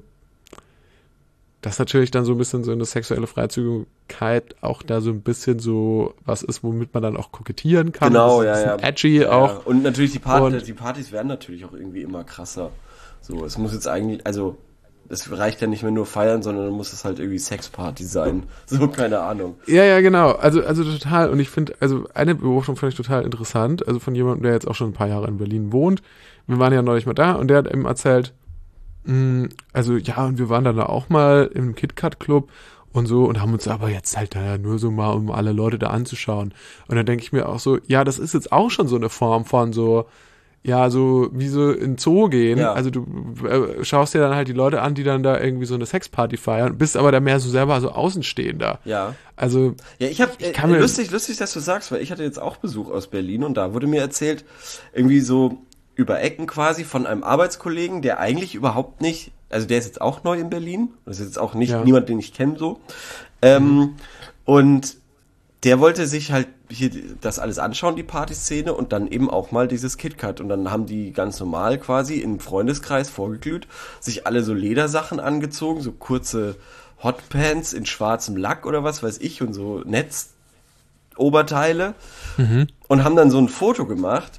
dass natürlich dann so ein bisschen so eine sexuelle Freizügigkeit auch da so ein bisschen so was ist, womit man dann auch kokettieren kann. Genau, das ist ja, ein ja. bisschen edgy Ja, auch. ja. Und natürlich die, Part Und- die Partys werden natürlich auch irgendwie immer krasser. So, es muss jetzt eigentlich, also es reicht ja nicht mehr nur feiern, sondern dann muss es halt irgendwie Sexparty sein. So, keine Ahnung. Ja, ja, genau. Also, also total. Und ich finde, also eine Beobachtung fand ich total interessant. Also von jemandem, der jetzt auch schon ein paar Jahre in Berlin wohnt. Wir waren ja neulich mal da und der hat eben erzählt, mh, also ja, und wir waren dann da auch mal im KitKat-Club und so und haben uns aber jetzt halt da nur so mal, um alle Leute da anzuschauen. Und dann denke ich mir auch so, ja, das ist jetzt auch schon so eine Form von so, ja, so wie so in Zoo gehen. Ja. Also du äh, schaust dir dann halt die Leute an, die dann da irgendwie so eine Sexparty feiern, bist aber da mehr so selber so Außenstehender. Ja. Also Ja, ich habe Ich kann äh, mir- lustig, lustig, dass du sagst, weil ich hatte jetzt auch Besuch aus Berlin und da wurde mir erzählt, irgendwie so über Ecken quasi von einem Arbeitskollegen, der eigentlich überhaupt nicht, also der ist jetzt auch neu in Berlin, das ist jetzt auch nicht Ja. niemand, den ich kenne so, ähm, und der wollte sich halt hier das alles anschauen, die Partyszene, und dann eben auch mal dieses KitKat. Und dann haben die ganz normal quasi im Freundeskreis vorgeglüht, sich alle so Ledersachen angezogen, so kurze Hotpants in schwarzem Lack oder was weiß ich und so Netzoberteile und haben dann so ein Foto gemacht.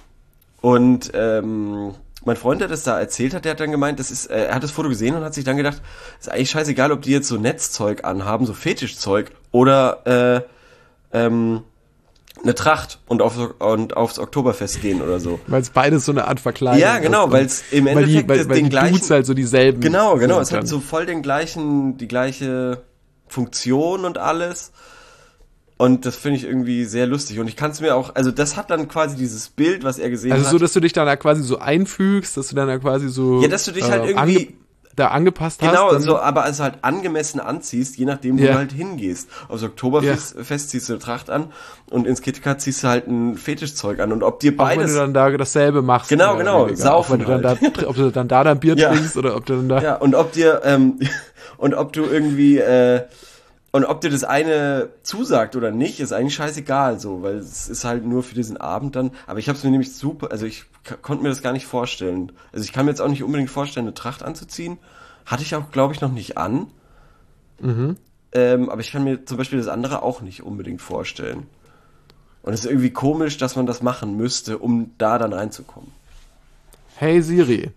Und ähm, mein Freund, der das da erzählt hat, der hat dann gemeint, das ist, äh, er hat das Foto gesehen und hat sich dann gedacht, ist eigentlich scheißegal, ob die jetzt so Netzzeug anhaben, so Fetischzeug oder äh, ähm, eine Tracht und, auf, und aufs Oktoberfest gehen oder so. weil es beides so eine Art Verkleidung Ja, genau, ist. weil es im weil die, Endeffekt weil, weil den die gleichen... Dudes halt so dieselben Genau, genau, sind es hat dann. so voll den gleichen, die gleiche Funktion und alles. Und das finde ich irgendwie sehr lustig. Und ich kann es mir auch, also das hat dann quasi dieses Bild, was er gesehen Also hat. so, dass du dich dann da quasi so einfügst, dass du dann da quasi so Ja, dass du dich halt irgendwie- ange da angepasst Genau, hast. dann- so, aber also halt angemessen anziehst, je nachdem, wo Ja. du halt hingehst. Aufs Oktoberfest Fest ziehst du eine Tracht an und ins KitKat ziehst du halt ein Fetischzeug an. Und ob dir auch wenn beides... du dann da dasselbe machst. Genau, mehr genau, oder weniger. saufen Auch wenn du dann halt. da, ob du dann da dann Bier Ja. trinkst oder ob du dann da... Ja, und ob dir, ähm, und ob du irgendwie, äh, und ob dir das eine zusagt oder nicht, ist eigentlich scheißegal, so, weil es ist halt nur für diesen Abend dann. Aber ich habe es mir nämlich super, also ich k- konnte mir das gar nicht vorstellen. Also ich kann mir jetzt auch nicht unbedingt vorstellen, eine Tracht anzuziehen. Hatte ich auch, glaube ich, noch nicht an. Mhm. Ähm, aber ich kann mir zum Beispiel das andere auch nicht unbedingt vorstellen. Und es ist irgendwie komisch, dass man das machen müsste, um da dann reinzukommen. Hey Siri,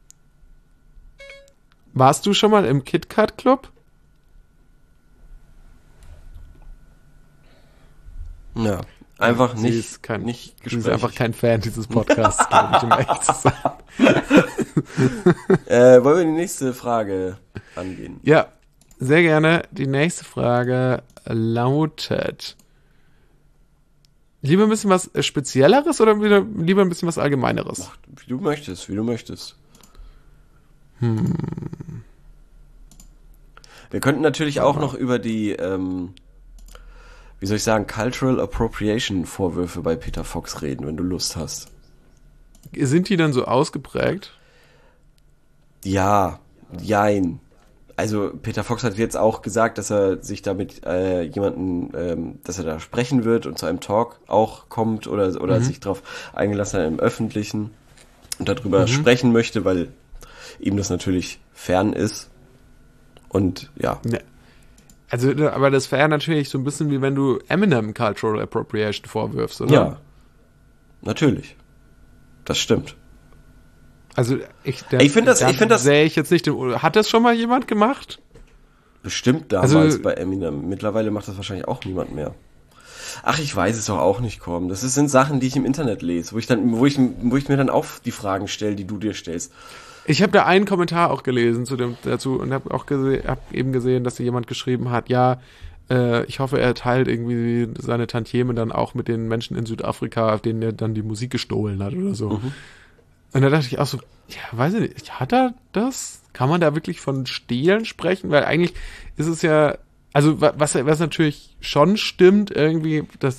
warst du schon mal im KitKat Club? Ja, einfach Sie nicht, ist kein, nicht sie ist gesprächig. einfach kein Fan dieses Podcasts, glaube ich, um ehrlich zu sein. Äh, wollen wir die nächste Frage angehen? Ja, sehr gerne. Die nächste Frage lautet: Lieber ein bisschen was Spezielleres oder wieder lieber ein bisschen was Allgemeineres? Ach, wie du möchtest, wie du möchtest. Wir könnten natürlich auch noch über die, ähm, wie soll ich sagen, Cultural Appropriation Vorwürfe bei Peter Fox reden, wenn du Lust hast. Sind die dann so ausgeprägt? Ja, jein. Also Peter Fox hat jetzt auch gesagt, dass er sich damit äh, jemanden, ähm, dass er da sprechen wird und zu einem Talk auch kommt oder oder Mhm. sich darauf eingelassen hat im Öffentlichen und darüber sprechen möchte, weil ihm das natürlich fern ist. Und ja, Ne. Also, aber das wäre natürlich so ein bisschen wie wenn du Eminem Cultural Appropriation vorwirfst, oder? ja, natürlich. Das stimmt. Also ich, Ich find das- ich find das- Sehe ich jetzt nicht. den- Hat das schon mal jemand gemacht? Bestimmt damals Also- bei Eminem. Mittlerweile macht das wahrscheinlich auch niemand mehr. Ach, ich weiß es doch auch nicht, Komm. Das sind Sachen, die ich im Internet lese, wo ich dann, wo ich, wo ich mir dann auch die Fragen stelle, die du dir stellst. Ich habe da einen Kommentar auch gelesen zu dem dazu und habe auch gese hab eben gesehen, dass da jemand geschrieben hat, ja, äh, ich hoffe, er teilt irgendwie seine Tantieme dann auch mit den Menschen in Südafrika, denen er dann die Musik gestohlen hat oder so. Mhm. Und da dachte ich auch so, ja, weiß ich nicht, hat er das? Kann man da wirklich von Stehlen sprechen? Weil eigentlich ist es ja, also wa- was, was natürlich schon stimmt irgendwie, dass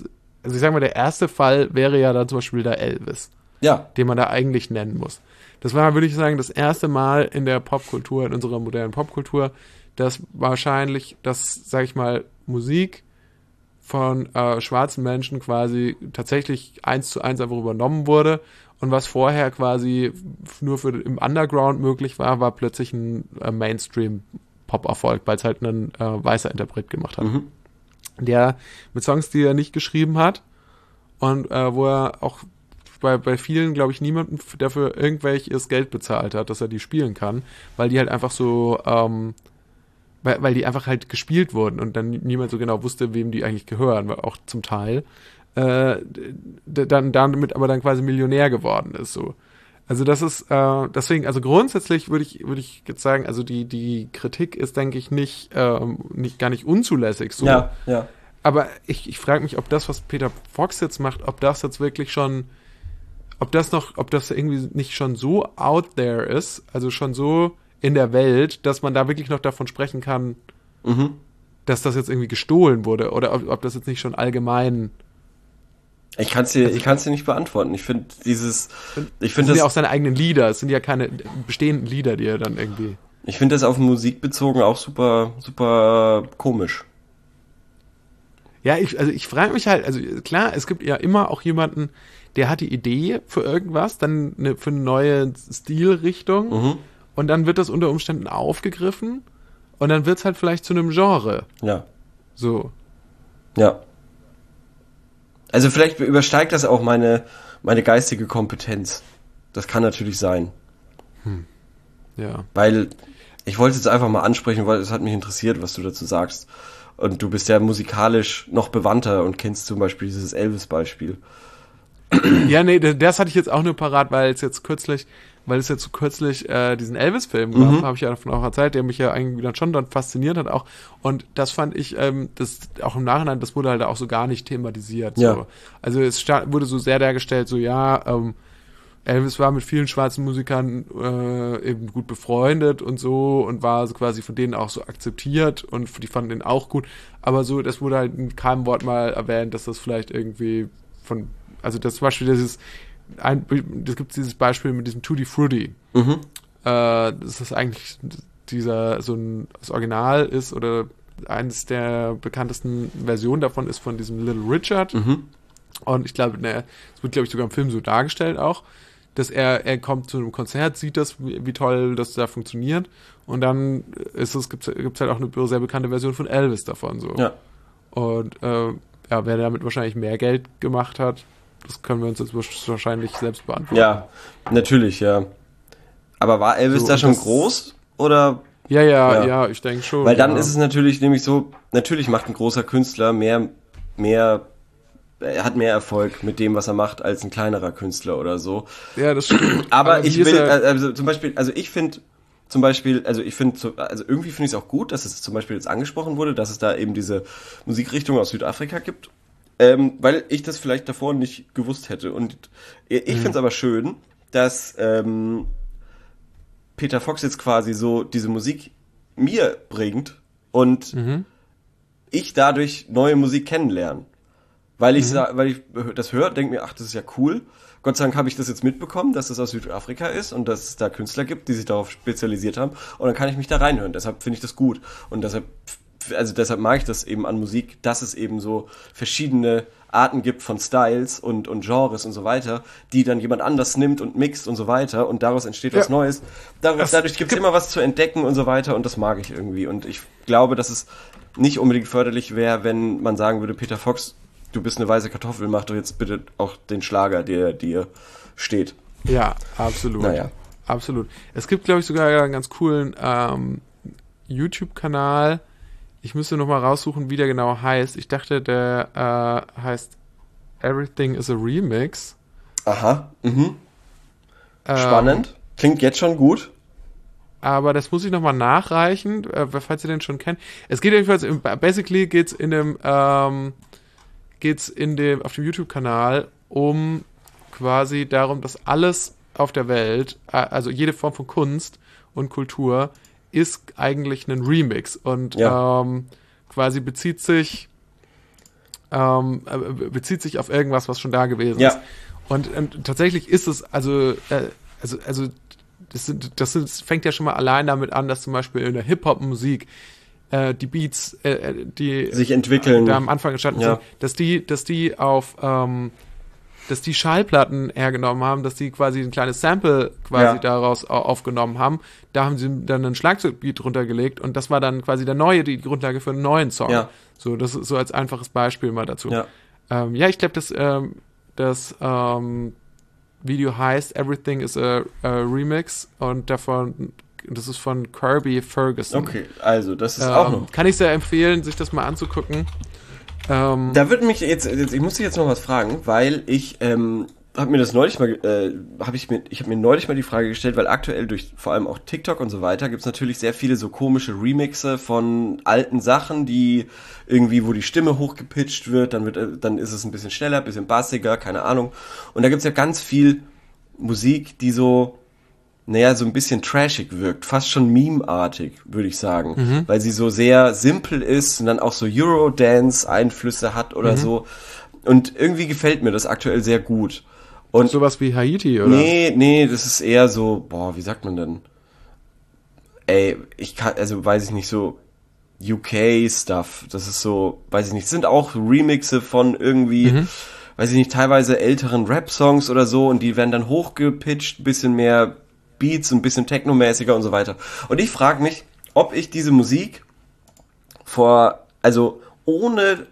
also ich sag mal, der erste Fall wäre ja dann zum Beispiel der Elvis. Ja. Den man da eigentlich nennen muss. Das war, würde ich sagen, das erste Mal in der Popkultur, in unserer modernen Popkultur, dass wahrscheinlich, dass, sag ich mal, Musik von äh, schwarzen Menschen quasi tatsächlich eins zu eins einfach übernommen wurde und was vorher quasi nur für im Underground möglich war, war plötzlich ein äh, Mainstream-Pop-Erfolg, weil es halt ein äh, weißer Interpret gemacht hat. Mhm. Der mit Songs, die er nicht geschrieben hat und äh, wo er auch bei, bei vielen, glaube ich, niemanden dafür irgendwelches Geld bezahlt hat, dass er die spielen kann, weil die halt einfach so, ähm, weil, weil die einfach halt gespielt wurden und dann niemand so genau wusste, wem die eigentlich gehören, weil auch zum Teil, äh, dann damit aber dann quasi Millionär geworden ist, so. Also das ist, äh, deswegen, also grundsätzlich würde ich, würde ich jetzt sagen, also die, die Kritik ist, denke ich, nicht, ähm, nicht, gar nicht unzulässig, so. Ja, ja. Aber ich, ich frage mich, ob das, was Peter Fox jetzt macht, ob das jetzt wirklich schon ob das noch, ob das irgendwie nicht schon so out there ist, also schon so in der Welt, dass man da wirklich noch davon sprechen kann, mhm. dass das jetzt irgendwie gestohlen wurde oder ob, ob das jetzt nicht schon allgemein. Ich kann es dir, ich kann es dir nicht beantworten. Ich finde dieses, ich finde das sind das ja auch seine eigenen Lieder. Es sind ja keine bestehenden Lieder, die er dann irgendwie. Ich finde das auf Musik bezogen auch super, super komisch. Ja, ich, also ich frage mich halt, also klar, es gibt ja immer auch jemanden, der hat die Idee für irgendwas, dann eine, für eine neue Stilrichtung mhm. und dann wird das unter Umständen aufgegriffen und dann wird es halt vielleicht zu einem Genre. Ja. So. Ja. Also vielleicht übersteigt das auch meine, meine geistige Kompetenz. Das kann natürlich sein. Hm. Ja. Weil ich wollte es einfach mal ansprechen, weil es hat mich interessiert, was du dazu sagst. Und du bist ja musikalisch noch bewandter und kennst zum Beispiel dieses Elvis-Beispiel. Ja, nee, das hatte ich jetzt auch nur parat, weil es jetzt kürzlich, weil es jetzt so kürzlich äh, diesen Elvis-Film gab, mhm. habe ich ja davon auch erzählt, der mich ja irgendwie dann schon dann fasziniert hat auch. Und das fand ich, ähm, das auch im Nachhinein, das wurde halt auch so gar nicht thematisiert. Ja. So. Also es sta- wurde so sehr dargestellt, so ja, ähm, Elvis war mit vielen schwarzen Musikern äh, eben gut befreundet und so und war so quasi von denen auch so akzeptiert und die fanden ihn auch gut. Aber so, das wurde halt in keinem Wort mal erwähnt, dass das vielleicht irgendwie von, also das zum Beispiel dieses, ein, das gibt dieses Beispiel mit diesem Tutti Frutti. Mhm. Äh, das ist eigentlich dieser, so ein, das Original ist oder eines der bekanntesten Versionen davon ist von diesem Little Richard. Mhm. Und ich glaube, ne, es wird, glaube ich, sogar im Film so dargestellt auch, dass er, er kommt zu einem Konzert, sieht das, wie, wie toll das da funktioniert und dann ist es, gibt's, gibt's halt auch eine sehr bekannte Version von Elvis davon, so. Ja. Und, äh, ja, wer damit wahrscheinlich mehr Geld gemacht hat, das können wir uns jetzt wahrscheinlich selbst beantworten. Ja, natürlich, ja. Aber war Elvis so, da schon groß, oder? Ja, ja, ja, ja, ich denke schon. Weil dann ja. ist es natürlich nämlich so, natürlich macht ein großer Künstler mehr, mehr er hat mehr Erfolg mit dem, was er macht, als ein kleinerer Künstler oder so. Ja, das stimmt. Aber, Aber ich will, also zum Beispiel, also ich finde zum Beispiel, also ich finde, also irgendwie finde ich es auch gut, dass es zum Beispiel jetzt angesprochen wurde, dass es da eben diese Musikrichtung aus Südafrika gibt, ähm, weil ich das vielleicht davor nicht gewusst hätte. Und ich mhm. finde es aber schön, dass ähm, Peter Fox jetzt quasi so diese Musik mir bringt und mhm. ich dadurch neue Musik kennenlerne. Weil ich, mhm. weil ich das höre, denke mir, ach, das ist ja cool. Gott sei Dank habe ich das jetzt mitbekommen, dass es aus Südafrika ist und dass es da Künstler gibt, die sich darauf spezialisiert haben. Und dann kann ich mich da reinhören. Deshalb finde ich das gut. Und deshalb, also deshalb mag ich das eben an Musik, dass es eben so verschiedene Arten gibt von Styles und, und Genres und so weiter, die dann jemand anders nimmt und mixt und so weiter und daraus entsteht ja. was Neues. Daraus, dadurch gibt es immer was zu entdecken und so weiter und das mag ich irgendwie. Und ich glaube, dass es nicht unbedingt förderlich wäre, wenn man sagen würde, Peter Fox, du bist eine weiße Kartoffel, mach doch jetzt bitte auch den Schlager, der dir steht. Ja, absolut. Naja. Absolut. Es gibt, glaube ich, sogar einen ganz coolen ähm, YouTube-Kanal. Ich müsste noch mal raussuchen, wie der genau heißt. Ich dachte, der äh, heißt Everything is a Remix. Aha, mhm. Ähm, Spannend. Klingt jetzt schon gut. Aber das muss ich noch mal nachreichen, äh, falls ihr den schon kennt. Es geht jedenfalls, basically geht's in dem ähm, geht's in dem, auf dem YouTube-Kanal um quasi darum, dass alles auf der Welt, also jede Form von Kunst und Kultur, ist eigentlich ein Remix und ja. ähm, quasi bezieht sich ähm, bezieht sich auf irgendwas, was schon da gewesen Ja. ist. Und, und tatsächlich ist es, also, äh, also, also das, sind, das sind, das fängt ja schon mal allein damit an, dass zum Beispiel in der Hip-Hop-Musik äh, die Beats, äh, die sich entwickeln, da am Anfang entstanden ja. sind, dass die, dass die auf, ähm, dass die Schallplatten hergenommen haben, dass die quasi ein kleines Sample quasi Ja. daraus au- aufgenommen haben. Da haben sie dann einen Schlagzeugbeat runtergelegt und das war dann quasi der neue, die Grundlage für einen neuen Song. Ja. So, das ist so als einfaches Beispiel mal dazu. Ja. Ähm, ja, ich glaube, das, ähm, das ähm, Video heißt Everything is a, a Remix und davon, das ist von Kirby Ferguson. Okay, also das ist Ähm, auch noch. Kann ich sehr empfehlen, sich das mal anzugucken. Ähm, Da würde mich jetzt, jetzt, ich muss dich jetzt noch was fragen, weil ich ähm, habe mir das neulich mal, äh, habe ich mir, ich habe mir neulich mal die Frage gestellt, weil aktuell durch vor allem auch TikTok und so weiter gibt's natürlich sehr viele so komische Remixe von alten Sachen, die irgendwie, wo die Stimme hochgepitcht wird, dann wird, äh, dann ist es ein bisschen schneller, ein bisschen bassiger, keine Ahnung. Und da gibt's ja ganz viel Musik, die so, naja, so ein bisschen trashig wirkt, fast schon meme-artig, würde ich sagen, Mhm. weil sie so sehr simpel ist und dann auch so Eurodance-Einflüsse hat oder Mhm. so. Und irgendwie gefällt mir das aktuell sehr gut. Und sowas wie Haiti, oder? nee, nee, das ist eher so, boah, wie sagt man denn? Ey, ich kann, also weiß ich nicht, so U K-Stuff, das ist so, weiß ich nicht, sind auch Remixe von irgendwie, Mhm. weiß ich nicht, teilweise älteren Rap-Songs oder so und die werden dann hochgepitcht, bisschen mehr Beats, ein bisschen technomäßiger und so weiter. Und ich frage mich, ob ich diese Musik vor, also ohne,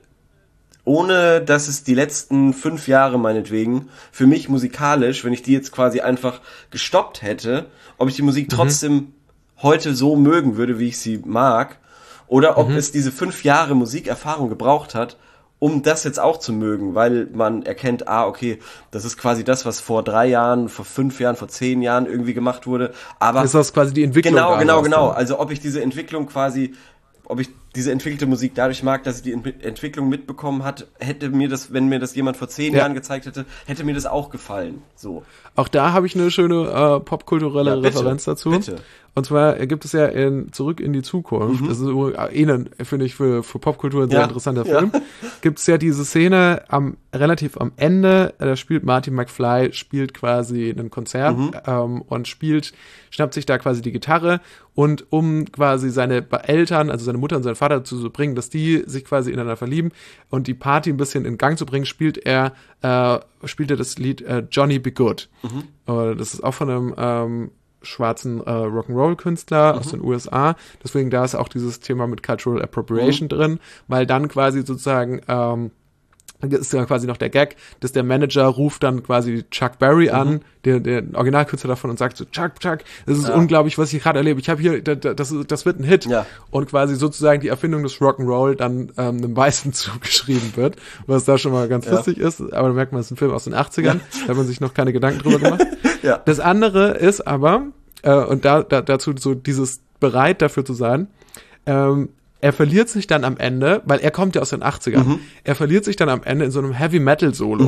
ohne dass es die letzten fünf Jahre meinetwegen für mich musikalisch, wenn ich die jetzt quasi einfach gestoppt hätte, ob ich die Musik trotzdem heute so mögen würde, wie ich sie mag, oder ob es diese fünf Jahre Musikerfahrung gebraucht hat, um das jetzt auch zu mögen, weil man erkennt, ah, okay, das ist quasi das, was vor drei Jahren, vor fünf Jahren, vor zehn Jahren irgendwie gemacht wurde, aber Ist das quasi die Entwicklung? genau, genau, daraus genau, dann? also ob ich diese Entwicklung quasi, ob ich diese entwickelte Musik dadurch mag, dass ich die Ent- Entwicklung mitbekommen hat, hätte mir das, wenn mir das jemand vor zehn Ja. Jahren gezeigt hätte, hätte mir das auch gefallen, so. Auch da habe ich eine schöne äh, popkulturelle Ja, bitte, Referenz dazu. bitte. Und zwar gibt es ja in Zurück in die Zukunft, das ist so, äh, eh ein, finde ich, für, für Popkultur ein sehr Ja, interessanter ja. Film, gibt es ja diese Szene am relativ am Ende, äh, da spielt Marty McFly, spielt quasi ein Konzert Mhm. ähm, und spielt, schnappt sich da quasi die Gitarre und um quasi seine Be- Eltern, also seine Mutter und seinen Vater dazu zu bringen, dass die sich quasi ineinander verlieben und die Party ein bisschen in Gang zu bringen, spielt er, äh, spielt er das Lied äh, Johnny Be Good. Äh, das ist auch von einem ähm, schwarzen äh, Rock'n'Roll-Künstler aus den U S A. Deswegen da ist auch dieses Thema mit Cultural Appropriation drin, weil dann quasi sozusagen ähm, ist ja quasi noch der Gag, dass der Manager ruft dann quasi Chuck Berry an, der, der Originalkünstler davon und sagt so, Chuck, Chuck, das ist Ja. unglaublich, was ich gerade erlebe. Ich habe hier, da- da- das, ist- das wird ein Hit. Ja. Und quasi sozusagen die Erfindung des Rock'n'Roll dann ähm, einem Weißen zugeschrieben wird, was da schon mal ganz Ja. lustig ist. Aber da merkt man, es ist ein Film aus den achtzigern, da hat man sich noch keine Gedanken drüber gemacht. Ja. Das andere ist aber, äh, und da, da dazu so dieses bereit dafür zu sein, ähm, er verliert sich dann am Ende, weil er kommt ja aus den achtzigern, Mhm. er verliert sich dann am Ende in so einem Heavy-Metal-Solo.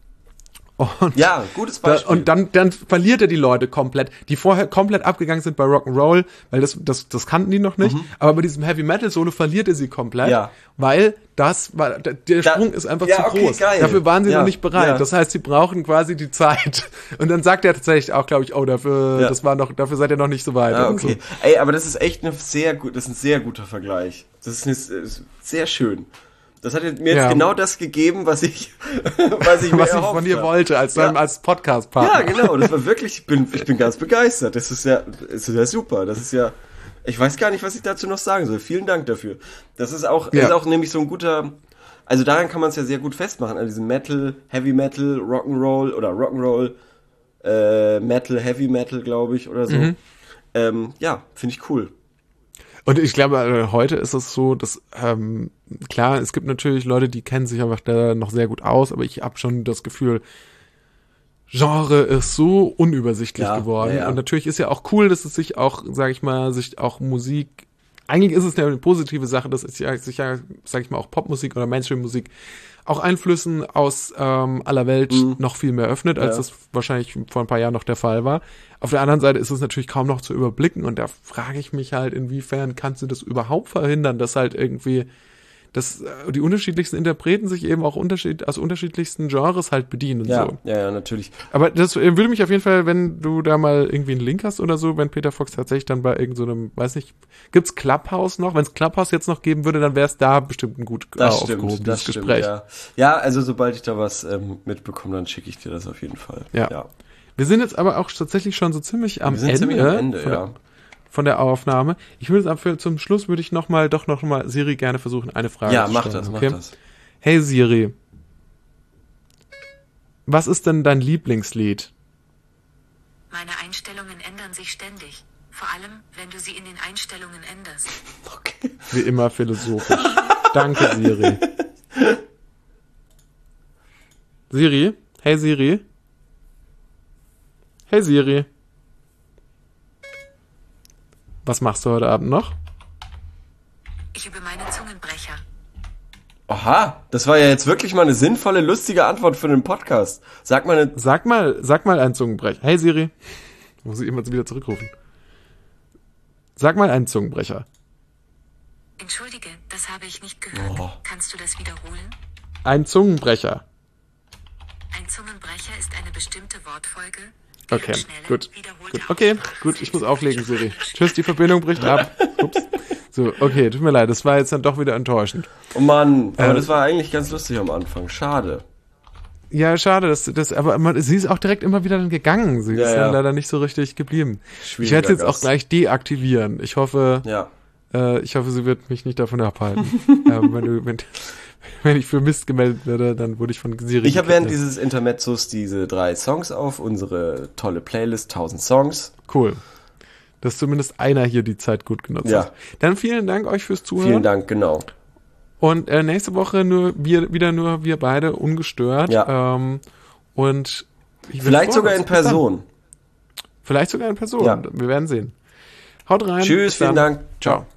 Und, Ja, gutes da, Beispiel. und dann, dann verliert er die Leute komplett, die vorher komplett abgegangen sind bei Rock'n'Roll, weil das, das, das kannten die noch nicht, aber bei diesem Heavy-Metal-Solo verliert er sie komplett, Mhm. Ja. weil das war, der, der Da- Sprung ist einfach ja, zu okay, groß. geil. Dafür waren sie Ja, noch nicht bereit. ja. Das heißt, sie brauchen quasi die Zeit. Und dann sagt er tatsächlich auch, glaube ich, oh, dafür, Ja. das war noch, dafür seid ihr noch nicht so weit. Ja, und okay. Ey, aber das ist echt eine sehr gut, das ist ein sehr guter Vergleich. Das ist, eine, ist sehr schön. Das hat mir jetzt Ja. genau das gegeben, was ich, was ich So. mir Was ich erhofft von dir habe. wollte, als, Ja. als Podcast-Partner. Ja, genau. Das war wirklich, ich bin, ich bin ganz begeistert. Das ist ja, das ist ja super. Das ist ja, ich weiß gar nicht, was ich dazu noch sagen soll. Vielen Dank dafür. Das ist auch, Ja. ist auch nämlich so ein guter, also daran kann man es ja sehr gut festmachen, an diesem Metal, Heavy Metal, Rock'n'Roll oder Rock'n'Roll, äh, Metal, Heavy Metal, glaube ich, oder so. Mhm. Ähm, ja, finde ich cool. Und ich glaube, äh, heute ist es so, dass, ähm, klar, es gibt natürlich Leute, die kennen sich einfach da noch sehr gut aus, aber ich habe schon das Gefühl, Genre ist so unübersichtlich Ja, geworden. ja, ja. Und natürlich ist ja auch cool, dass es sich auch, sag ich mal, sich auch Musik, eigentlich ist es ja eine positive Sache, dass es ja, sich ja, sag ich mal, auch Popmusik oder Mainstream-Musik auch Einflüssen aus ähm, aller Welt Mhm. noch viel mehr öffnet, als Ja. das wahrscheinlich vor ein paar Jahren noch der Fall war. Auf der anderen Seite ist es natürlich kaum noch zu überblicken und da frage ich mich halt, inwiefern kannst du das überhaupt verhindern, dass halt irgendwie dass äh, die unterschiedlichsten Interpreten sich eben auch unterschied, aus unterschiedlichsten Genres halt bedienen und ja, so. Ja, ja, natürlich. Aber das äh, würde mich auf jeden Fall, wenn du da mal irgendwie einen Link hast oder so, wenn Peter Fox tatsächlich dann bei irgendeinem, so weiß nicht, gibt's Clubhouse noch? Wenn es Clubhouse jetzt noch geben würde, dann wäre es da bestimmt ein gut äh, das aufgehoben, stimmt, das dieses stimmt, Gespräch. Ja. ja, also sobald ich da was ähm, mitbekomme, dann schicke ich dir das auf jeden Fall. Ja. ja. Wir sind jetzt aber auch tatsächlich schon so ziemlich am Wir sind Ende, ziemlich am Ende von, ja. der, von der Aufnahme. Ich würde sagen, für, zum Schluss würde ich noch mal, doch noch mal Siri gerne versuchen, eine Frage ja, zu mach stellen. das, okay? mach das. Hey Siri, was ist denn dein Lieblingslied? Meine Einstellungen ändern sich ständig. Vor allem, wenn du sie in den Einstellungen änderst. Okay. Wie immer philosophisch. Danke, Siri. Siri? Hey Siri? Hey Siri? Was machst du heute Abend noch? Ich übe meine Zungenbrecher. Aha, das war ja jetzt wirklich mal eine sinnvolle, lustige Antwort für den Podcast. Sag mal eine... Sag mal, sag mal einen Zungenbrecher. Hey Siri? Muss ich immer wieder zurückrufen. Sag mal einen Zungenbrecher. Entschuldige, das habe ich nicht gehört. Oh. Kannst du das wiederholen? Ein Zungenbrecher. Ein Zungenbrecher ist eine bestimmte Wortfolge. Okay, gut. gut. Okay, gut, ich muss auflegen, Siri. Tschüss, die Verbindung bricht ab. Ups. So, okay, tut mir leid, das war jetzt dann doch wieder enttäuschend. Oh Mann, aber Ähm, das war eigentlich ganz lustig am Anfang. Schade. Ja, schade, das, das, aber man, sie ist auch direkt immer wieder dann gegangen. Sie Ja, ist ja. dann leider nicht so richtig geblieben. Schwieriger Ich werde jetzt auch Gast. gleich deaktivieren. Ich hoffe, Ja. äh, ich hoffe, sie wird mich nicht davon abhalten. ähm, wenn, du, wenn, wenn ich für Mist gemeldet werde, dann wurde ich von Siri. Ich habe während gekidnappt. dieses Intermezzos diese drei Songs auf, unsere tolle Playlist, tausend Songs. Cool. Dass zumindest einer hier die Zeit gut genutzt Ja. hat. Dann vielen Dank euch fürs Zuhören. Vielen Dank, genau. Und äh, nächste Woche nur wir, wieder nur wir beide ungestört. Ja. Ähm, und ich will Vielleicht freuen sogar uns. in Bis dann. Person. Vielleicht sogar in Person. Ja. Wir werden sehen. Haut rein. Tschüss, Bis dann. vielen Dank. Ciao.